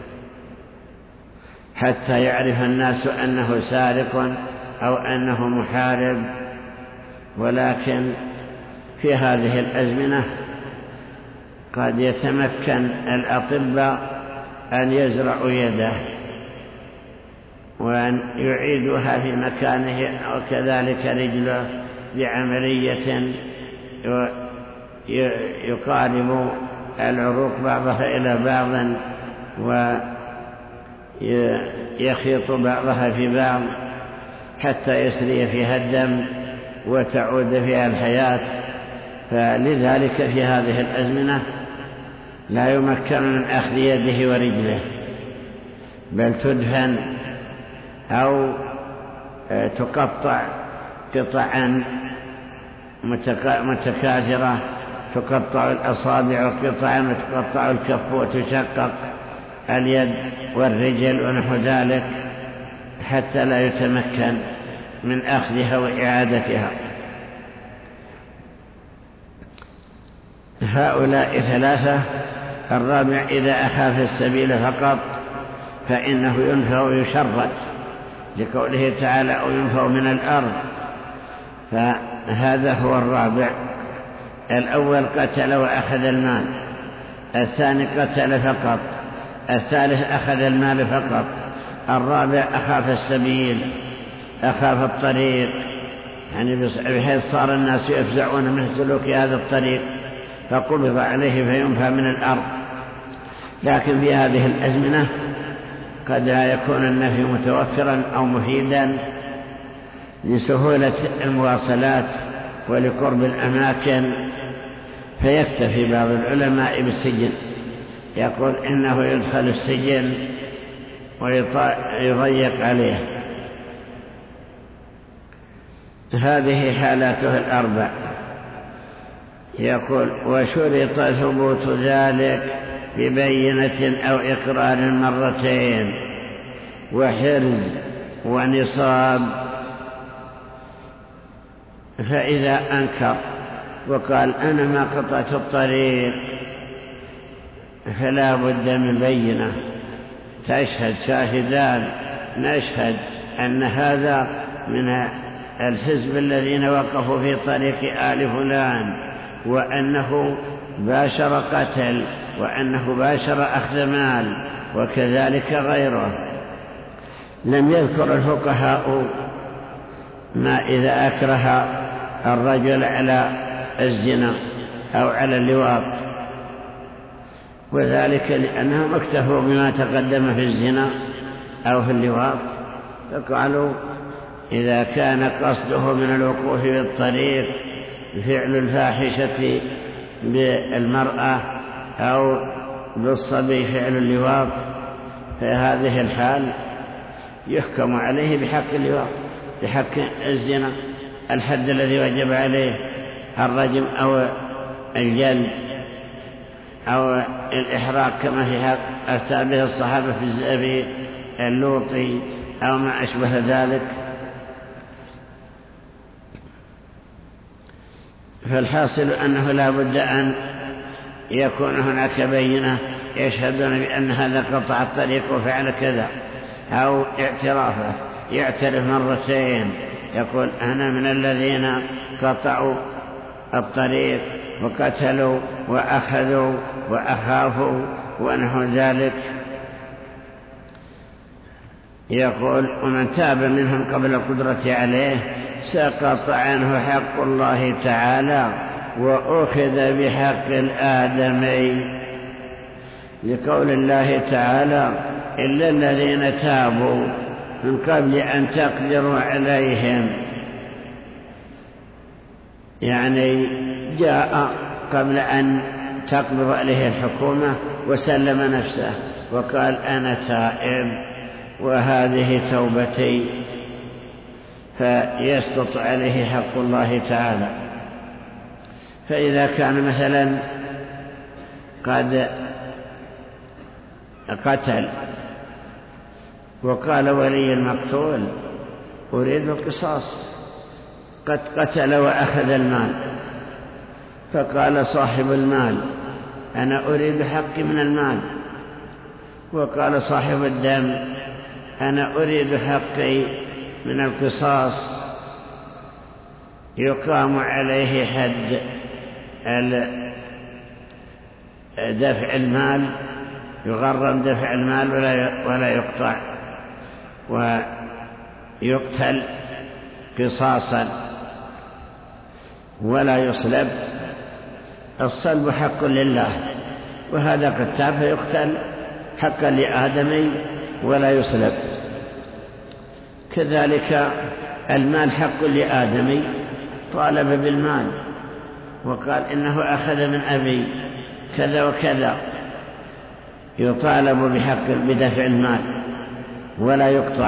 حتى يعرف الناس أنه سارق أو أنه محارب. ولكن في هذه الأزمنة قد يتمكن الأطباء أن يزرعوا يده وأن يعيدها في مكانه، وكذلك رجله بعملية يقارب العروق بعضها إلى بعض ويخيط بعضها في بعض حتى يسري فيها الدم وتعود فيها الحياة. فلذلك في هذه الأزمنة لا يمكن من أخذ يده ورجله، بل تدفن أو تقطع قطعا متكاثرة، تقطع الأصابع قطعا وتقطع الكف وتشقق اليد والرجل ونحو ذلك حتى لا يتمكن من أخذها وإعادتها. هؤلاء ثلاثة. الرابع إذا أخاف السبيل فقط فإنه ينفى ويشرد، لقوله تعالى أو ينفى من الأرض. فهذا هو الرابع. الأول قتل وأخذ المال، الثاني قتل فقط، الثالث أخذ المال فقط، الرابع أخاف السبيل، أخاف الطريق، يعني بحيث صار الناس يفزعون من سلوك هذا الطريق فقبض عليه فينفى من الأرض. لكن في هذه الأزمنة قد لا يكون النفي متوفرا أو مفيدا لسهولة المواصلات ولقرب الأماكن، فيكتفي بعض العلماء بالسجن، يقول إنه يدخل السجن ويضيق عليه. هذه حالاته الأربع. يقول وشرط ثبوت ذلك ببينة أو إقرار مرتين وحرز ونصاب. فإذا أنكر وقال أنا ما قطعت الطريق فلا بد من بينة، تشهد شاهدان نشهد أن هذا من الحزب الذين وقفوا في طريق آل فلان، وأنه باشر قتل، وأنه باشر أخذ مال، وكذلك غيره. لم يذكر الفقهاء ما إذا أكره الرجل على الزنا أو على اللواط، وذلك لأنهم اكتفوا بما تقدم في الزنا أو في اللواط، فقالوا إذا كان قصده من الوقوف بالطريق فعل الفاحشة بالمرأة أو بالصبي فعل اللواط، فهذه الحال يحكم عليه بحق اللواط، بحق الزنا، الحد الذي وجب عليه الرجم أو الجلد أو الإحراق كما في حق أفتى به الصحابة في الزئبي اللوطي أو ما أشبه ذلك. فالحاصل أنه لا بد أن يكون هناك بينة يشهدون بأن هذا قطع الطريق وفعل كذا، أو اعترافه يعترف مرتين يقول أنا من الذين قطعوا الطريق وقتلوا وأخذوا وأخافوا ونحو ذلك. يقول ومن تاب منهم قبل القدرة عليه سقط عنه حق الله تعالى وأخذ بحق الآدمي، لقول الله تعالى إلا الذين تابوا من قبل أن تقدروا عليهم، يعني جاء قبل أن تقبض عليه الحكومة وسلم نفسه وقال أنا تائب وهذه توبتي، فيسقط عليه حق الله تعالى. فإذا كان مثلا قد قتل وقال ولي المقتول أريد القصاص، قد قتل وأخذ المال، فقال صاحب المال أنا أريد حقي من المال، وقال صاحب الدم أنا أريد حقي من القصاص، يقام عليه حد دفع المال، يغرم دفع المال ولا يقطع، ويقتل قصاصا ولا يصلب. الصلب حق لله، وهذا قد تاب فيقتل حقا لآدمي ولا يصلب. كذلك المال حق لآدمي طالب بالمال وقال إنه أخذ من أبي كذا وكذا، يطالب بحق بدفع المال ولا يقطع.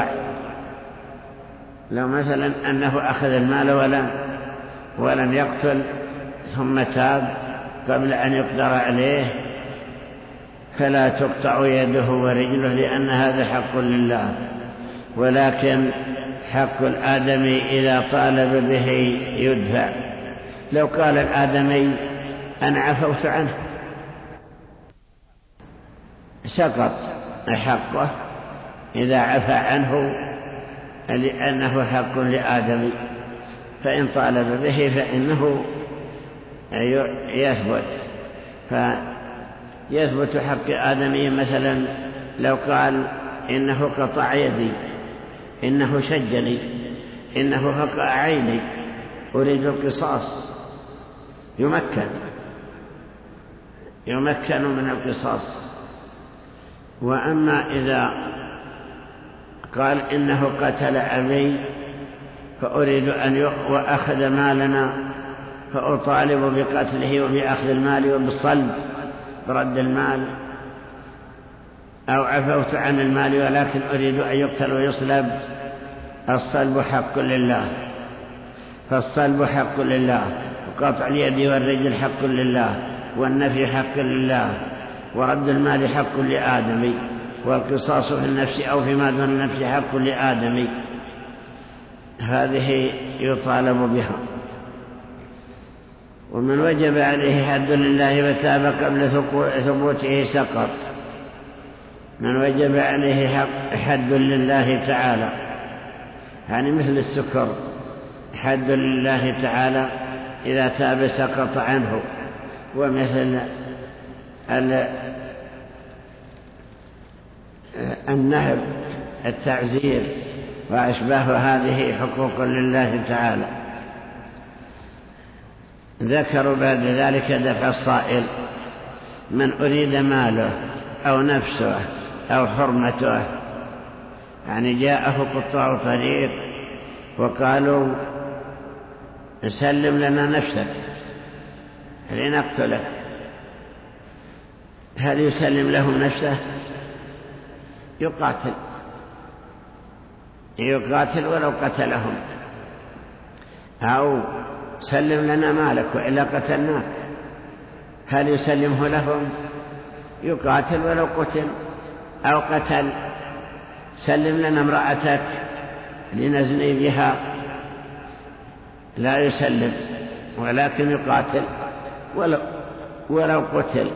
لو مثلا أنه أخذ المال ولم يقتل ثم تاب قبل أن يقدر عليه فلا تقطع يده ورجله، لأن هذا حق لله. ولكن حق الآدمي إذا طالب به يدفع. لو قال الآدمي أنا عفوت عنه سقط حقه إذا عفى عنه، لأنه حق لآدمي، فإن طالب به فإنه يثبت حق آدمي. مثلا لو قال إنه قطع يدي، إنه شجني، إنه فقع عيني، أريد القصاص، يمكن من القصاص. وأما إذا قال إنه قتل أبي فأريد وأخذ مالنا فأطالب بقتله وبأخذ المال وبالصلب برد المال، أو عفوت عن المال ولكن أريد أن يقتل ويصلب، الصلب حق لله، فالصلب حق لله، وقطع اليد والرجل حق لله، والنفي حق لله، ورد المال حق لآدمي، والقصاص في النفس أو فيما دون النفس حق لآدمي. هذه يطالب بها. ومن وجب عليه حد لله وتاب قبل ثبوته سقط. من وجب عليه حد لله تعالى، يعني مثل السكر، حد لله تعالى إذا تاب سقط عنه. ومثل النهب، التعزير وأشباه هذه حقوق لله تعالى. ذكروا بعد ذلك دفع الصائل، من أريد ماله أو نفسه أو حرمته، يعني جاءه قطاع طريق وقالوا سلم لنا نفسك لنقتلك، هل يسلم لهم نفسه؟ يقاتل ولو قتلهم. أو سلم لنا مالك وإلا قتلناك، هل يسلمه لهم؟ يقاتل ولو قتل أو قتل. سلم لنا امرأتك لنزني بها، لا يسلم ولكن يقاتل ولو قتل.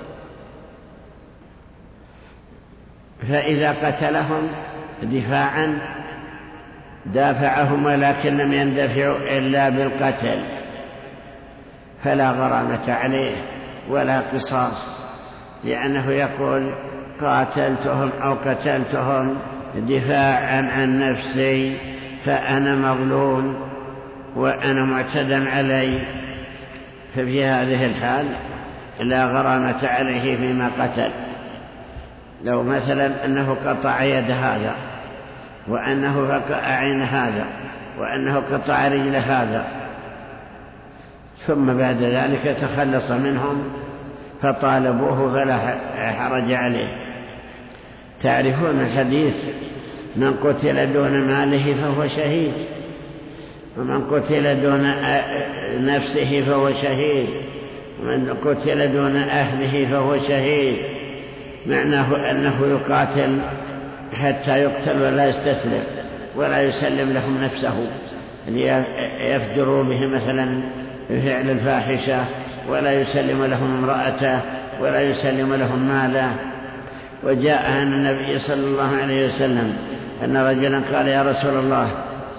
فإذا قتلهم دفاعا دافعهم، ولكن لم يندفعوا إلا بالقتل، فلا غرامة عليه ولا قصاص، لأنه يقول قاتلتهم أو قتلتهم دفاعا عن نفسي، فأنا مظلوم وأنا معتدى علي، ففي هذه الحال لا غرامة عليه فيما قتل. لو مثلا أنه قطع يد هذا، وأنه فقع عين هذا، وأنه قطع رجل هذا، ثم بعد ذلك تخلص منهم فطالبوه فلا حرج عليه. تعرفون الحديث: من قتل دون ماله فهو شهيد، ومن قتل دون نفسه فهو شهيد، ومن قتل دون أهله فهو شهيد. معناه أنه يقاتل حتى يقتل ولا يستسلم ولا يسلم لهم نفسه ليفجروا به مثلا بفعل الفاحشة، ولا يسلم لهم امرأته ولا يسلم لهم ماله. وجاء عن النبي صلى الله عليه وسلم أن رجلا قال: يا رسول الله،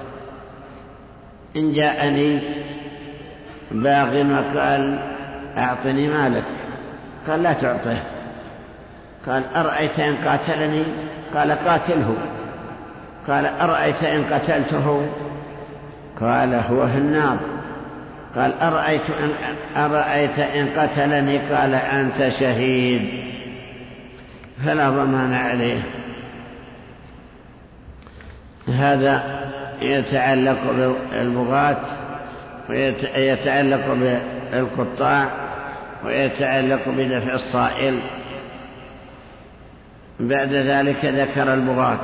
إن جاءني باغ وقال أعطني مالك، قال: لا تعطيه. قال: أرأيت إن قاتلني؟ قال: قاتله. قال: أرأيت إن قتلته؟ قال: هو في النار. قال: أرأيت إن قتلني؟ قال: أنت شهيد. فلا ضمان عليه. هذا يتعلق بالبغاة ويتعلق بالقطاع ويتعلق بدفع الصائل. بعد ذلك ذكر البغاة.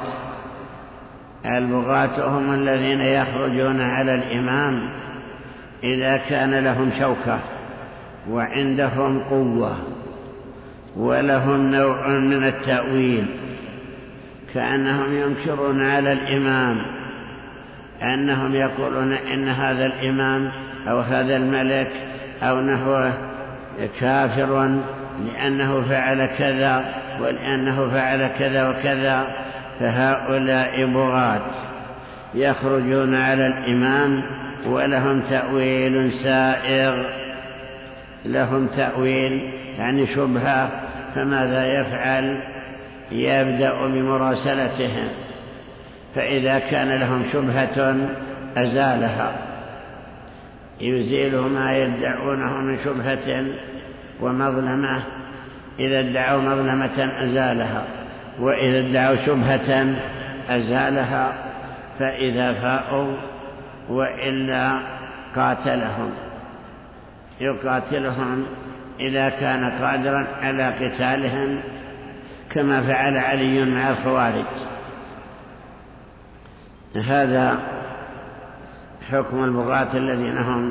البغاة هم الذين يخرجون على الإمام إذا كان لهم شوكة وعندهم قوة ولهم نوع من التأويل، كأنهم ينكرون على الإمام، أنهم يقولون إن هذا الإمام أو هذا الملك أو نحوه كافر لأنه فعل كذا ولأنه فعل كذا وكذا. فهؤلاء بغاة يخرجون على الإمام ولهم تأويل سائغ، لهم تأويل يعني شبهة، فماذا يفعل؟ يبدأ بمراسلتهم، فإذا كان لهم شبهة أزالها، يزيل ما يدعونه من شبهة ومظلمة. إذا ادعوا مظلمة أزالها، وإذا ادعوا شبهة أزالها، فإذا فاءوا وإلا قاتلهم، يقاتلهم إذا كان قادرا على قتالهم، كما فعل علي مع الخوارج. هذا حكم البغاة الذين هم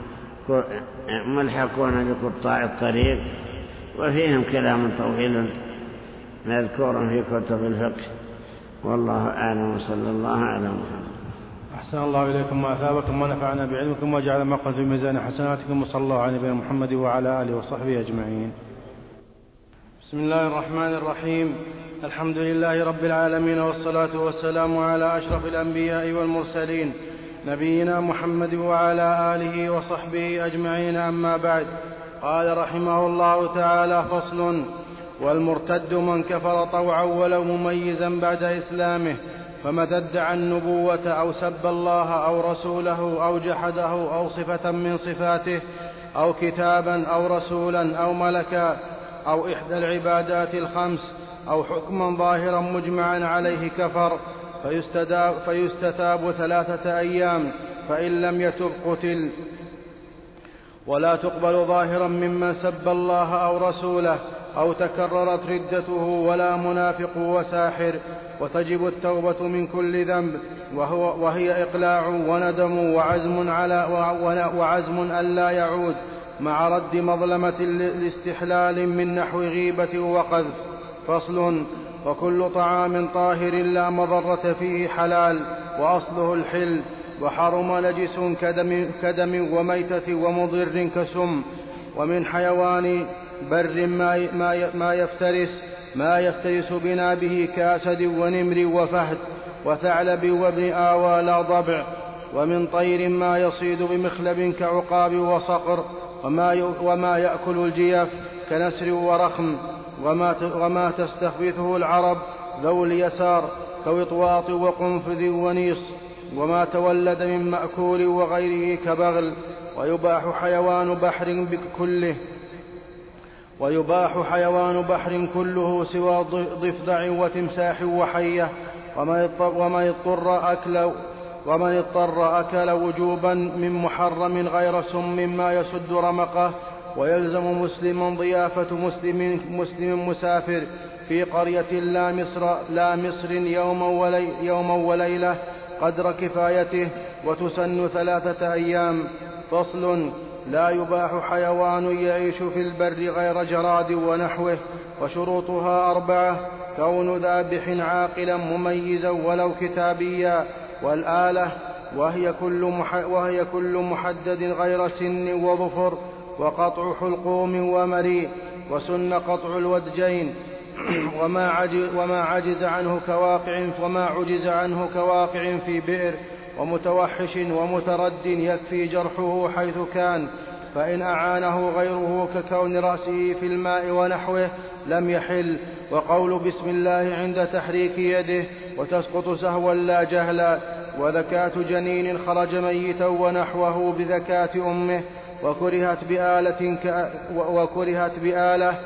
ملحقون بقطاع الطريق، وفيهم كلام طويل مذكور في كتب الفقه، والله أعلم. وصلى الله على محمد. أحسن الله إليكم وأثابكم ونفعنا بعلمكم وجعل ما قلت في ميزان حسناتكم، وصلى الله على نبينا محمد وعلى آله وصحبه أجمعين. بسم الله الرحمن الرحيم. الحمد لله رب العالمين، والصلاة والسلام على أشرف الأنبياء والمرسلين نبينا محمد وعلى آله وصحبه أجمعين. أما بعد، قال رحمه الله تعالى: فصل: والمرتد من كفر طوعا ولو مميزا بعد إسلامه، فمتى ادعى النبوة أو سب الله أو رسوله أو جحده أو صفة من صفاته أو كتابا أو رسولا أو ملكا أو إحدى العبادات الخمس أو حكما ظاهرا مجمعا عليه كفر، فيستتاب 3 أيام، فإن لم يتب قتل. ولا تقبل ظاهرا ممن سب الله أو رسوله أو تكررت ردته، ولا منافق وساحر، وتجب التوبة من كل ذنب، وهي إقلاع وندم وعزم ألا يعود، مع رد مظلمة لاستحلال من نحو غيبة وقذف. فصل: وكل طعام طاهر لا مضرة فيه حلال، وأصله الحل، وحرم نجس كدم وميتة ومضر كسم. ومن حيوان بر ما يفترس بنابه كأسد ونمر وفهد وثعلب وابن آوى لا ضبع. ومن طير ما يصيد بمخلب كعقاب وصقر، وما يأكل الجيف كنسر ورخم، وما تستخبثه العرب ذو اليسار كوطواط وقنفذ ونيص، وما تولد من مأكول وغيره كبغل. ويباح حيوان بحر كله سوى ضفدع وتمساح وحية. ومن اضطر أكل وجوبا من محرم غير سم ما يسد رمقه. ويلزم مسلما ضيافة مسلم مسافر في قرية لا مصر يوما وليلة قدر كفايته، وتسن 3 أيام. فصل: لا يباح حيوان يعيش في البر غير جراد ونحوه، وشروطها 4: كون ذابح عاقلا مميزا ولو كتابيا، والآلة وهي كل محدد غير سن وظفر، وقطع حلقوم ومريء، وسن قطع الودجين. وما عجز عنه كواقع في بئر ومتوحش ومترد يكفي جرحه حيث كان، فإن أعانه غيره ككون رأسه في الماء ونحوه لم يحل. وقول بسم الله عند تحريك يده، وتسقط سهوا لا جهلا. وذكاة جنين خرج ميتا ونحوه بذكاة أمه، وكرهت بآلة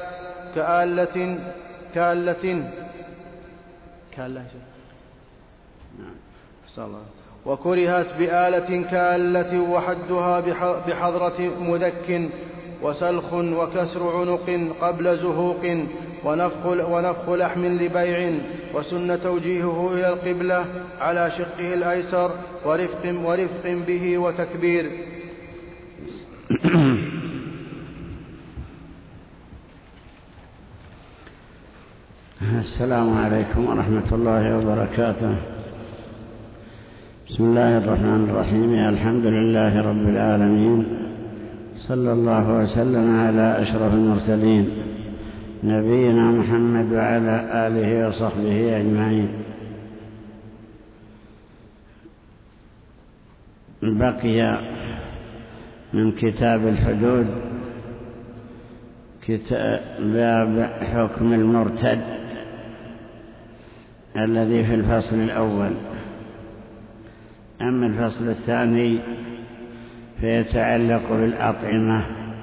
كآلة وكرهت بآلة كآلة وحدها بحضرة مذك وسلخ وكسر عنق قبل زهوق ونفخ لحم لبيع. وسن توجيهه إلى القبلة على شقه الأيسر ورفق به وتكبير. السلام عليكم ورحمة الله وبركاته. بسم الله الرحمن الرحيم. الحمد لله رب العالمين، صلى الله وسلم على أشرف المرسلين نبينا محمد وعلى آله وصحبه أجمعين. بقي من كتاب الحدود باب حكم المرتد الذي في الفصل الأول. أما الفصل الثاني فيتعلق بالأطعمة،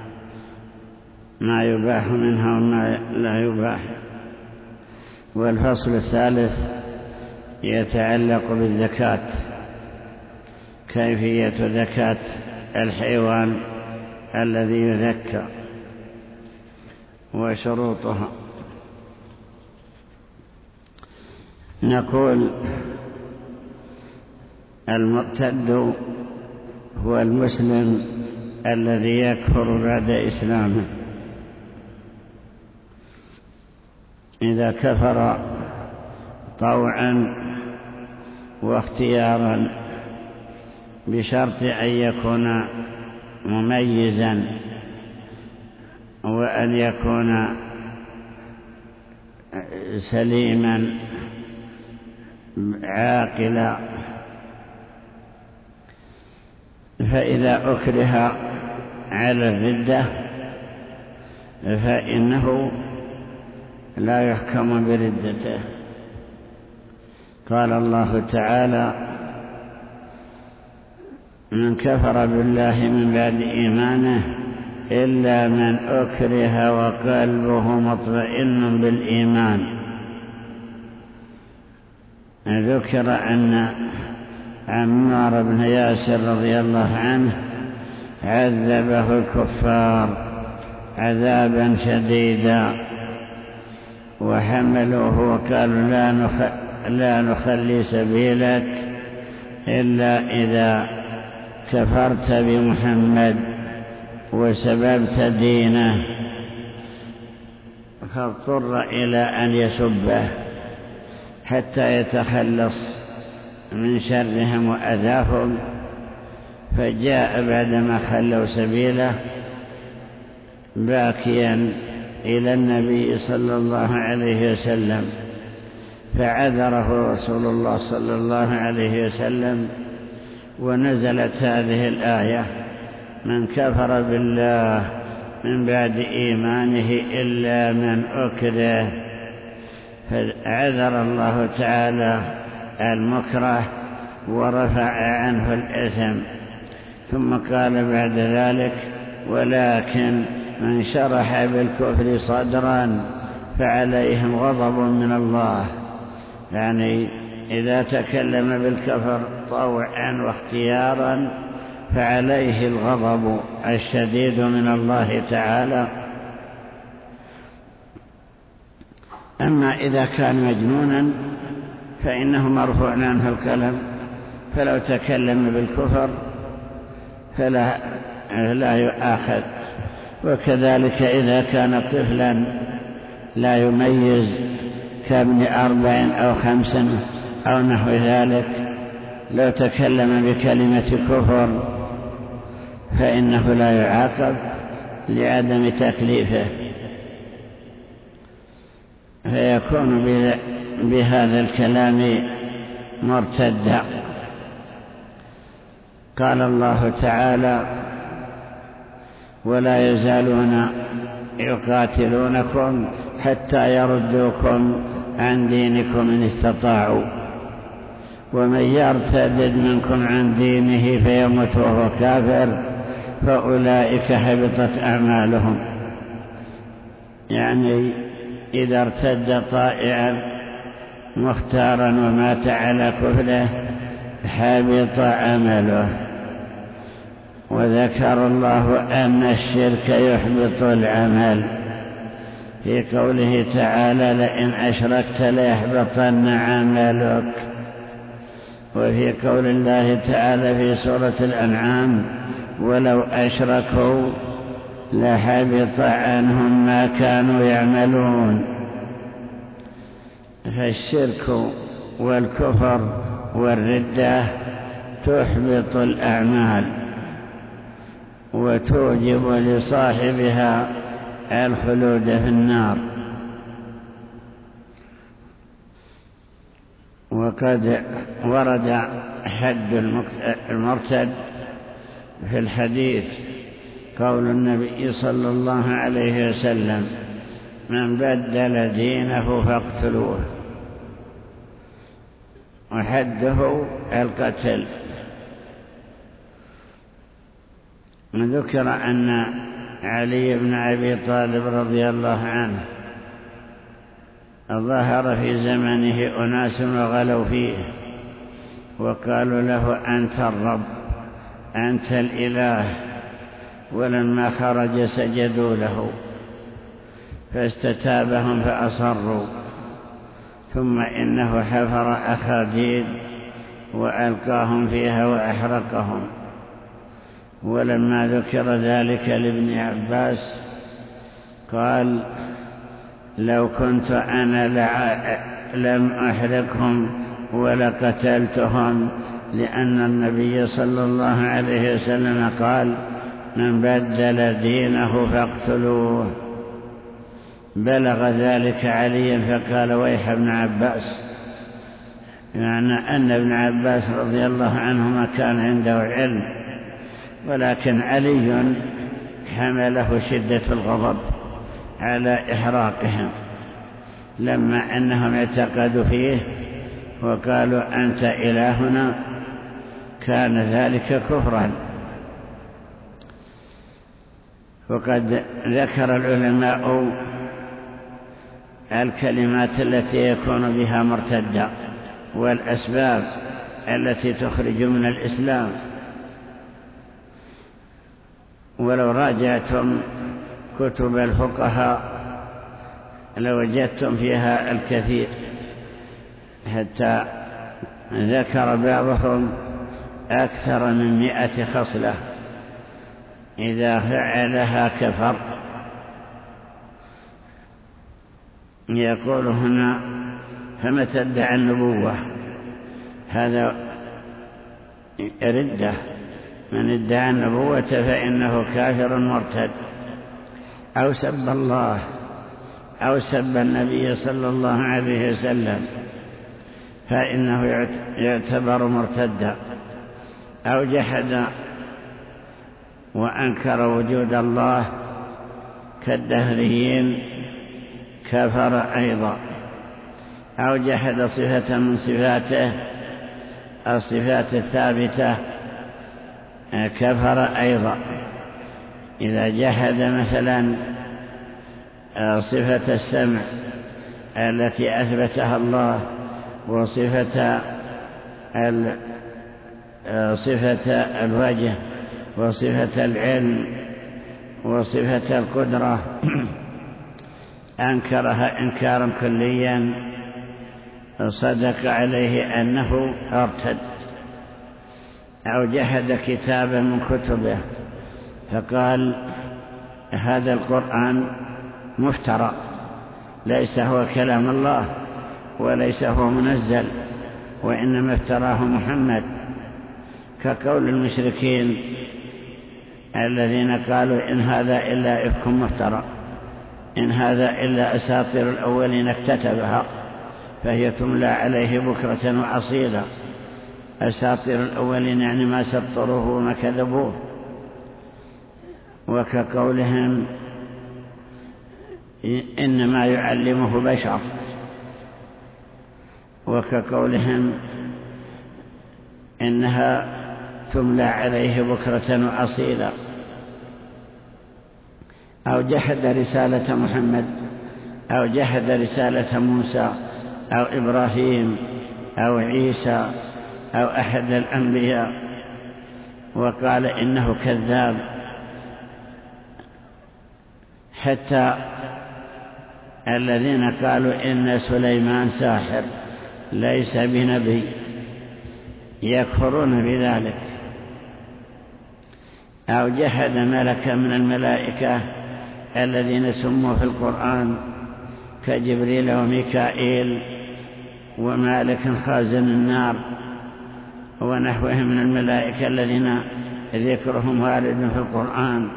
ما يباح منها وما لا يباح. والفصل الثالث يتعلق بالزكاة، كيفية زكاة الحيوان الذي يزكى وشروطها. نقول المرتد هو المسلم الذي يكفر بعد إسلامه. إذا كفر طوعا واختيارا بشرط أن يكون مميزا وأن يكون سليما عاقلا، فإذا أكره على الردة فإنه لا يحكم بردته. قال الله تعالى: من كفر بالله من بعد إيمانه إلا من أكره وقلبه مطمئن بالإيمان. ذكر أن عمار بن ياسر رضي الله عنه عذبه الكفار عذابا شديدا وحملوه وقالوا: لا نخلي سبيلك إلا إذا كفرت بمحمد وسببت دينه، فاضطر إلى أن يسبه حتى يتخلص من شرهم وأذاهم. فجاء بعدما خلوا سبيله باكيا إلى النبي صلى الله عليه وسلم، فعذره رسول الله صلى الله عليه وسلم، ونزلت هذه الآية: من كفر بالله من بعد إيمانه إلا من أكره. فعذر الله تعالى المكره ورفع عنه الإثم. ثم قال بعد ذلك: ولكن من شرح بالكفر صدرا فعليهم غضب من الله. يعني إذا تكلم بالكفر طوعا واختيارا فعليه الغضب الشديد من الله تعالى. أما إذا كان مجنونا فإنه مرفوع عنه القلم، فلو تكلم بالكفر فلا يؤاخذ. وكذلك إذا كان طفلا لا يميز كابن 4 أو 5 أو نحو ذلك، لو تكلم بكلمة كفر فإنه لا يعاقب لعدم تكليفه، فيكون بهذا الكلام مرتدا. قال الله تعالى: ولا يزالون يقاتلونكم حتى يردوكم عن دينكم إن استطاعوا ومن يرتد منكم عن دينه فيمت وهو كافر فأولئك حبطت أعمالهم. يعني إذا ارتد طائعا مختارا ومات على كفره حبط عمله. وذكر الله أن الشرك يحبط العمل في قوله تعالى: لئن أشركت ليحبطن عملك. وفي قول الله تعالى في سورة الأنعام: ولو أشركوا لحبط عنهم ما كانوا يعملون. فالشرك والكفر والردة تحبط الأعمال وتوجب لصاحبها الخلود في النار. وقد ورد حد المرتد في الحديث قول النبي صلى الله عليه وسلم: من بدل دينه فاقتلوه. وحده القتل. ذكر أن علي بن أبي طالب رضي الله عنه ظهر في زمنه أناس وغلوا فيه وقالوا له: أنت الرب، أنت الإله. ولما خرج سجدوا له فاستتابهم فأصروا. ثم إنه حفر أخاديد وألقاهم فيها وأحرقهم. ولما ذكر ذلك لابن عباس قال: لو كنت أنا لم أحرقهم ولقتلتهم، لأن النبي صلى الله عليه وسلم قال: من بدل دينه فاقتلوه. بلغ ذلك علي فقال: ويح ابن عباس، يعني أن ابن عباس رضي الله عنهما كان عنده علم، ولكن علي حمله شدة الغضب على إحراقهم لما أنهم اعتقدوا فيه وقالوا: أنت إلهنا. كان ذلك كفرا. وقد ذكر العلماء الكلمات التي يكون بها مرتدا والأسباب التي تخرج من الإسلام. ولو راجعتم كتب الفقهاء لوجدتم فيها الكثير، حتى ذكر بعضهم أكثر من 100 خصلة إذا فعلها كفر. يقول هنا: فمتى ادعى النبوة، هذا ردة. من ادعى النبوة فإنه كافر مرتد، أو سب الله أو سب النبي صلى الله عليه وسلم فإنه يعتبر مرتدا، أو جحد وأنكر وجود الله كالدهريين كفر أيضا، أو جحد صفة من صفاته الصفات الثابتة كفر أيضا. إذا جحد مثلا صفة السمع التي أثبتها الله، وصفة الوجه، وصفة العلم، وصفة القدرة، أنكرها إنكارا كليا، صدق عليه أنه ارتد. أو جحد كتابا من كتبه فقال: هذا القرآن مفترى، ليس هو كلام الله وليس هو منزل، وإنما افتراه محمد، كقول المشركين الذين قالوا: إن هذا إلا إفك مفترى، إن هذا إلا أساطير الأولين اكتتبها فهي تملى عليه بكرة وأصيلا. أساطير الأولين يعني ما سطروه وما كذبوه. وكقولهم: إنما يعلمه بشر. وكقولهم: إنها تملى عليه بكرة وأصيلا. أو جحد رسالة محمد، أو جحد رسالة موسى أو إبراهيم أو عيسى أو أحد الأنبياء وقال إنه كذاب، حتى الذين قالوا إن سليمان ساحر ليس بنبي يكفرون بذلك. أو جحد ملك من الملائكة الذين سموا في القرآن كجبريل وميكائيل ومالك خازن النار ونحوهم من الملائكة الذين ذكرهم وارد في القرآن.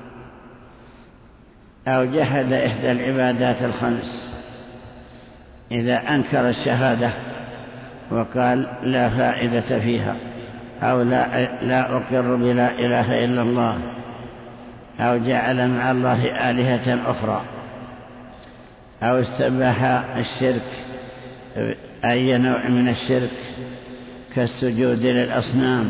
أو جحد إحدى العبادات الخمس إذا أنكر الشهادة وقال لا فائدة فيها، أو لا أقر بلا إله إلا الله، أو جعل مع الله آلهة أخرى، أو استباح الشرك أي نوع من الشرك كالسجود للأصنام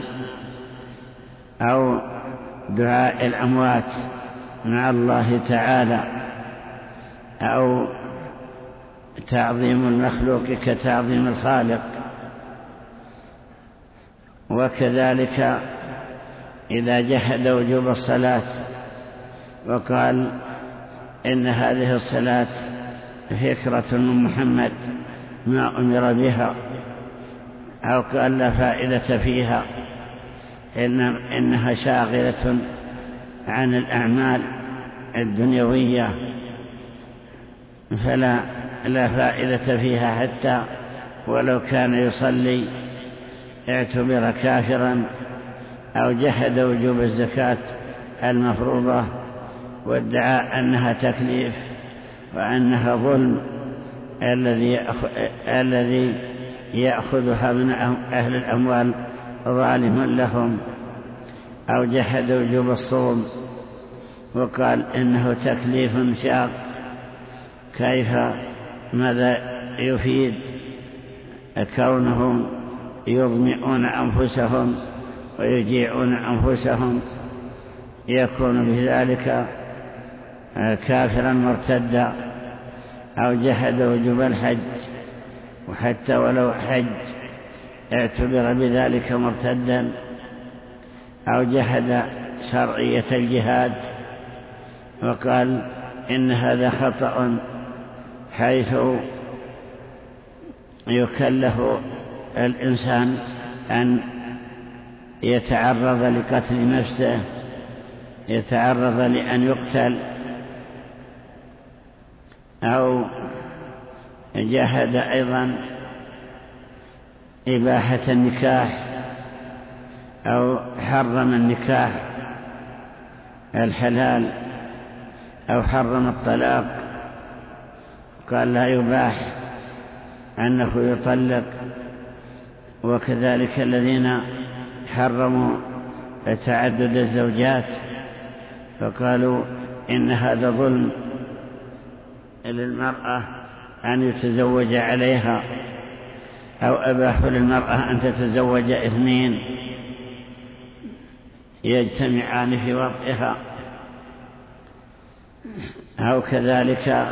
أو دعاء الأموات مع الله تعالى، أو تعظيم المخلوق كتعظيم الخالق. وكذلك إذا جحد وجوب الصلاة وقال إن هذه الصلاة فكرة من محمد ما أمر بها، أو قال لا فائدة فيها إنها شاغلة عن الأعمال الدنيوية فلا فائدة فيها حتى ولو كان يصلي اعتبر كافرا. أو جحد وجوب الزكاة المفروضة وادعى أنها تكليف وأنها ظلم الذي يأخذها من أهل الأموال ظالم لهم. أو جحد وجوب الصوم وقال إنه تكليف شاق، كيف ماذا يفيد كونهم يظمئون أنفسهم ويجيعون أنفسهم، يكون بذلك كافرا مرتدا. أو جحد وجوب الحج وحتى ولو حج اعتبر بذلك مرتدا. أو جحد شرعية الجهاد وقال إن هذا خطأ حيث يكلف الإنسان أن يتعرض لقتل نفسه، يتعرض لأن يقتل. أو جحد أيضا إباحة النكاح، أو حرم النكاح الحلال، أو حرم الطلاق، قال لا يباح أنه يطلق. وكذلك الذين حرموا تعدد الزوجات فقالوا إن هذا ظلم للمرأة أن يتزوج عليها، أو أباحوا للمرأة أن تتزوج 2 يجتمعان في وطئها. أو كذلك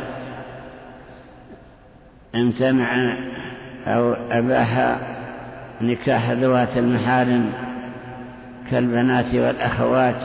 امتنع أو أباح نكاح ذوات المحارم كالبنات والأخوات.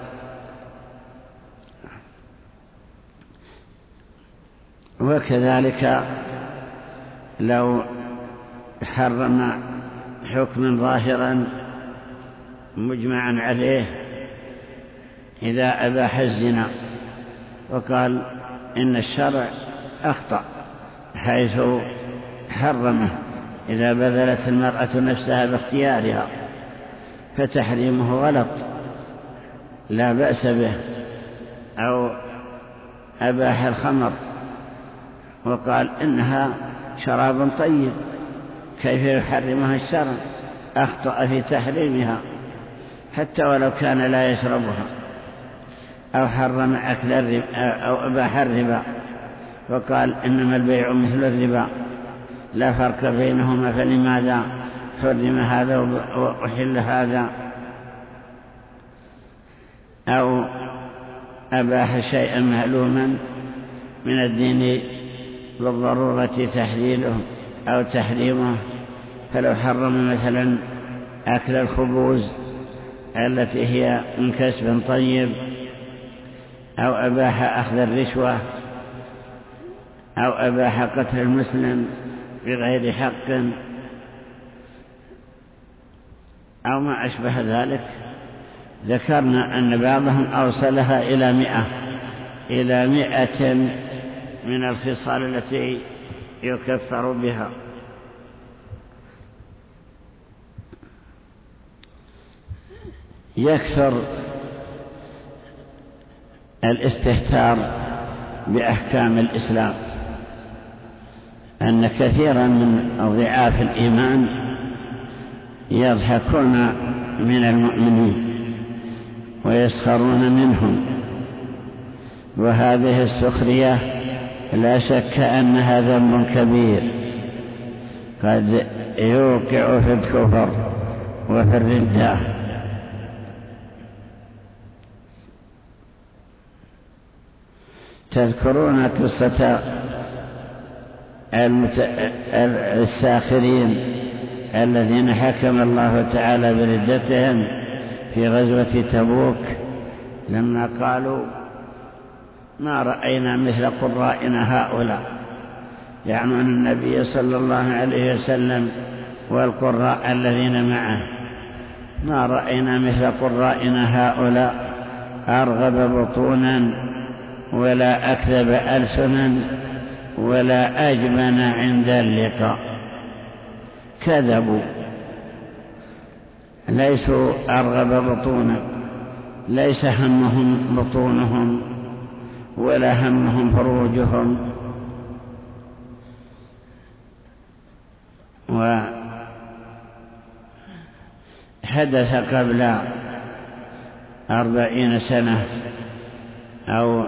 وكذلك لو حرم حكما ظاهرا مجمعا عليه إذا أباح الزنا وقال إن الشرع أخطأ حيث حرمه إذا بذلت المرأة نفسها باختيارها فتحريمه غلط لا بأس به. أو أباح الخمر وقال إنها شراب طيب كيف يحرمها الشرع، أخطأ في تحريمها حتى ولو كان لا يشربها. أو حرم أكل الربا أو أباح الربا وقال إنما البيع مثل الربا لا فرق بينهما فلماذا حرم هذا وأحل هذا. أو أباح شيئا معلوما من الدين بالضرورة تحليله أو تحريمه فلو حرم مثلا أكل الخبوز التي هي من كسب طيب، أو أباح أخذ الرشوة، أو أباح قتل المسلم بغير حق، أو ما أشبه ذلك، ذكرنا أن بعضهم أوصلها إلى 100 من الخصال التي يكفر بها. يكثر الاستهتار بأحكام الإسلام، أن كثيرا من ضعاف الإيمان يضحكون من المؤمنين ويسخرون منهم، وهذه السخرية لا شك أنها ذنب كبير قد يوقع في الكفر وفي الردة. تذكرون قصة الساخرين الذين حكم الله تعالى بردتهم في غزوة تبوك، لما قالوا ما رأينا مثل قرائنا هؤلاء، يعنون النبي صلى الله عليه وسلم والقراء الذين معه، ما رأينا مثل قرائنا هؤلاء أرغب بطونا ولا أكذب ألسنا ولا أجبن عند اللقاء. كذبوا، ليسوا أرغب بطونا، ليس همهم بطونهم ولا همهم فروجهم، وحدث قبل 40 سنة أو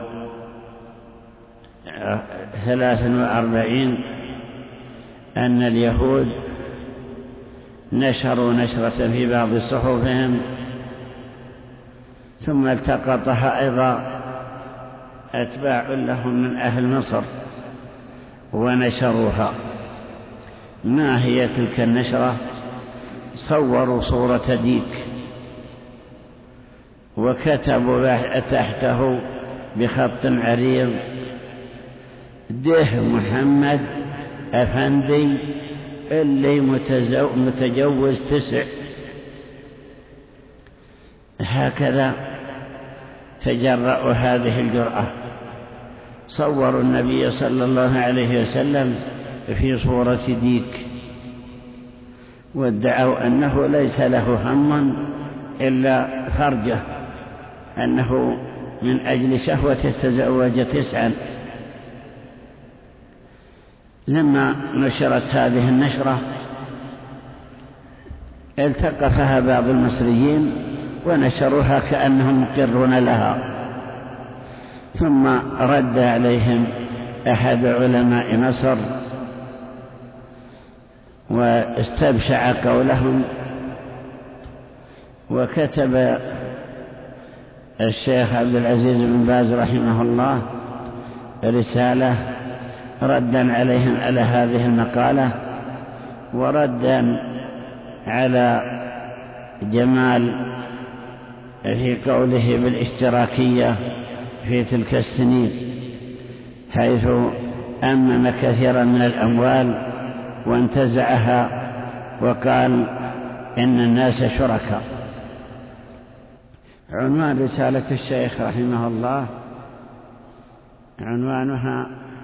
43 أن اليهود نشروا نشرة في بعض صحفهم، ثم التقطها أيضا أتباع لهم من أهل مصر ونشروها. ما هي تلك النشرة؟ صوروا صورة ديك وكتبوا تحته بخط عريض: ده محمد أفندي اللي متجوز 9. هكذا تجرأوا هذه الجرأة، صوروا النبي صلى الله عليه وسلم في صورة ديك، وادعوا أنه ليس له هم إلا فرجه، أنه من أجل شهوة تزوج 9. لما نشرت هذه النشرة التقفها بعض المصريين ونشروها كأنهم مقرون لها، ثم رد عليهم أحد علماء مصر واستبشع قولهم، وكتب الشيخ عبد العزيز بن باز رحمه الله رسالة ردا عليهم على هذه المقالة، وردا على جمال في قوله بالاشتراكية في تلك السنين، حيث أمم كثيرا من الأموال وانتزعها وقال إن الناس شركاء. عنوان رسالة الشيخ رحمه الله عنوانها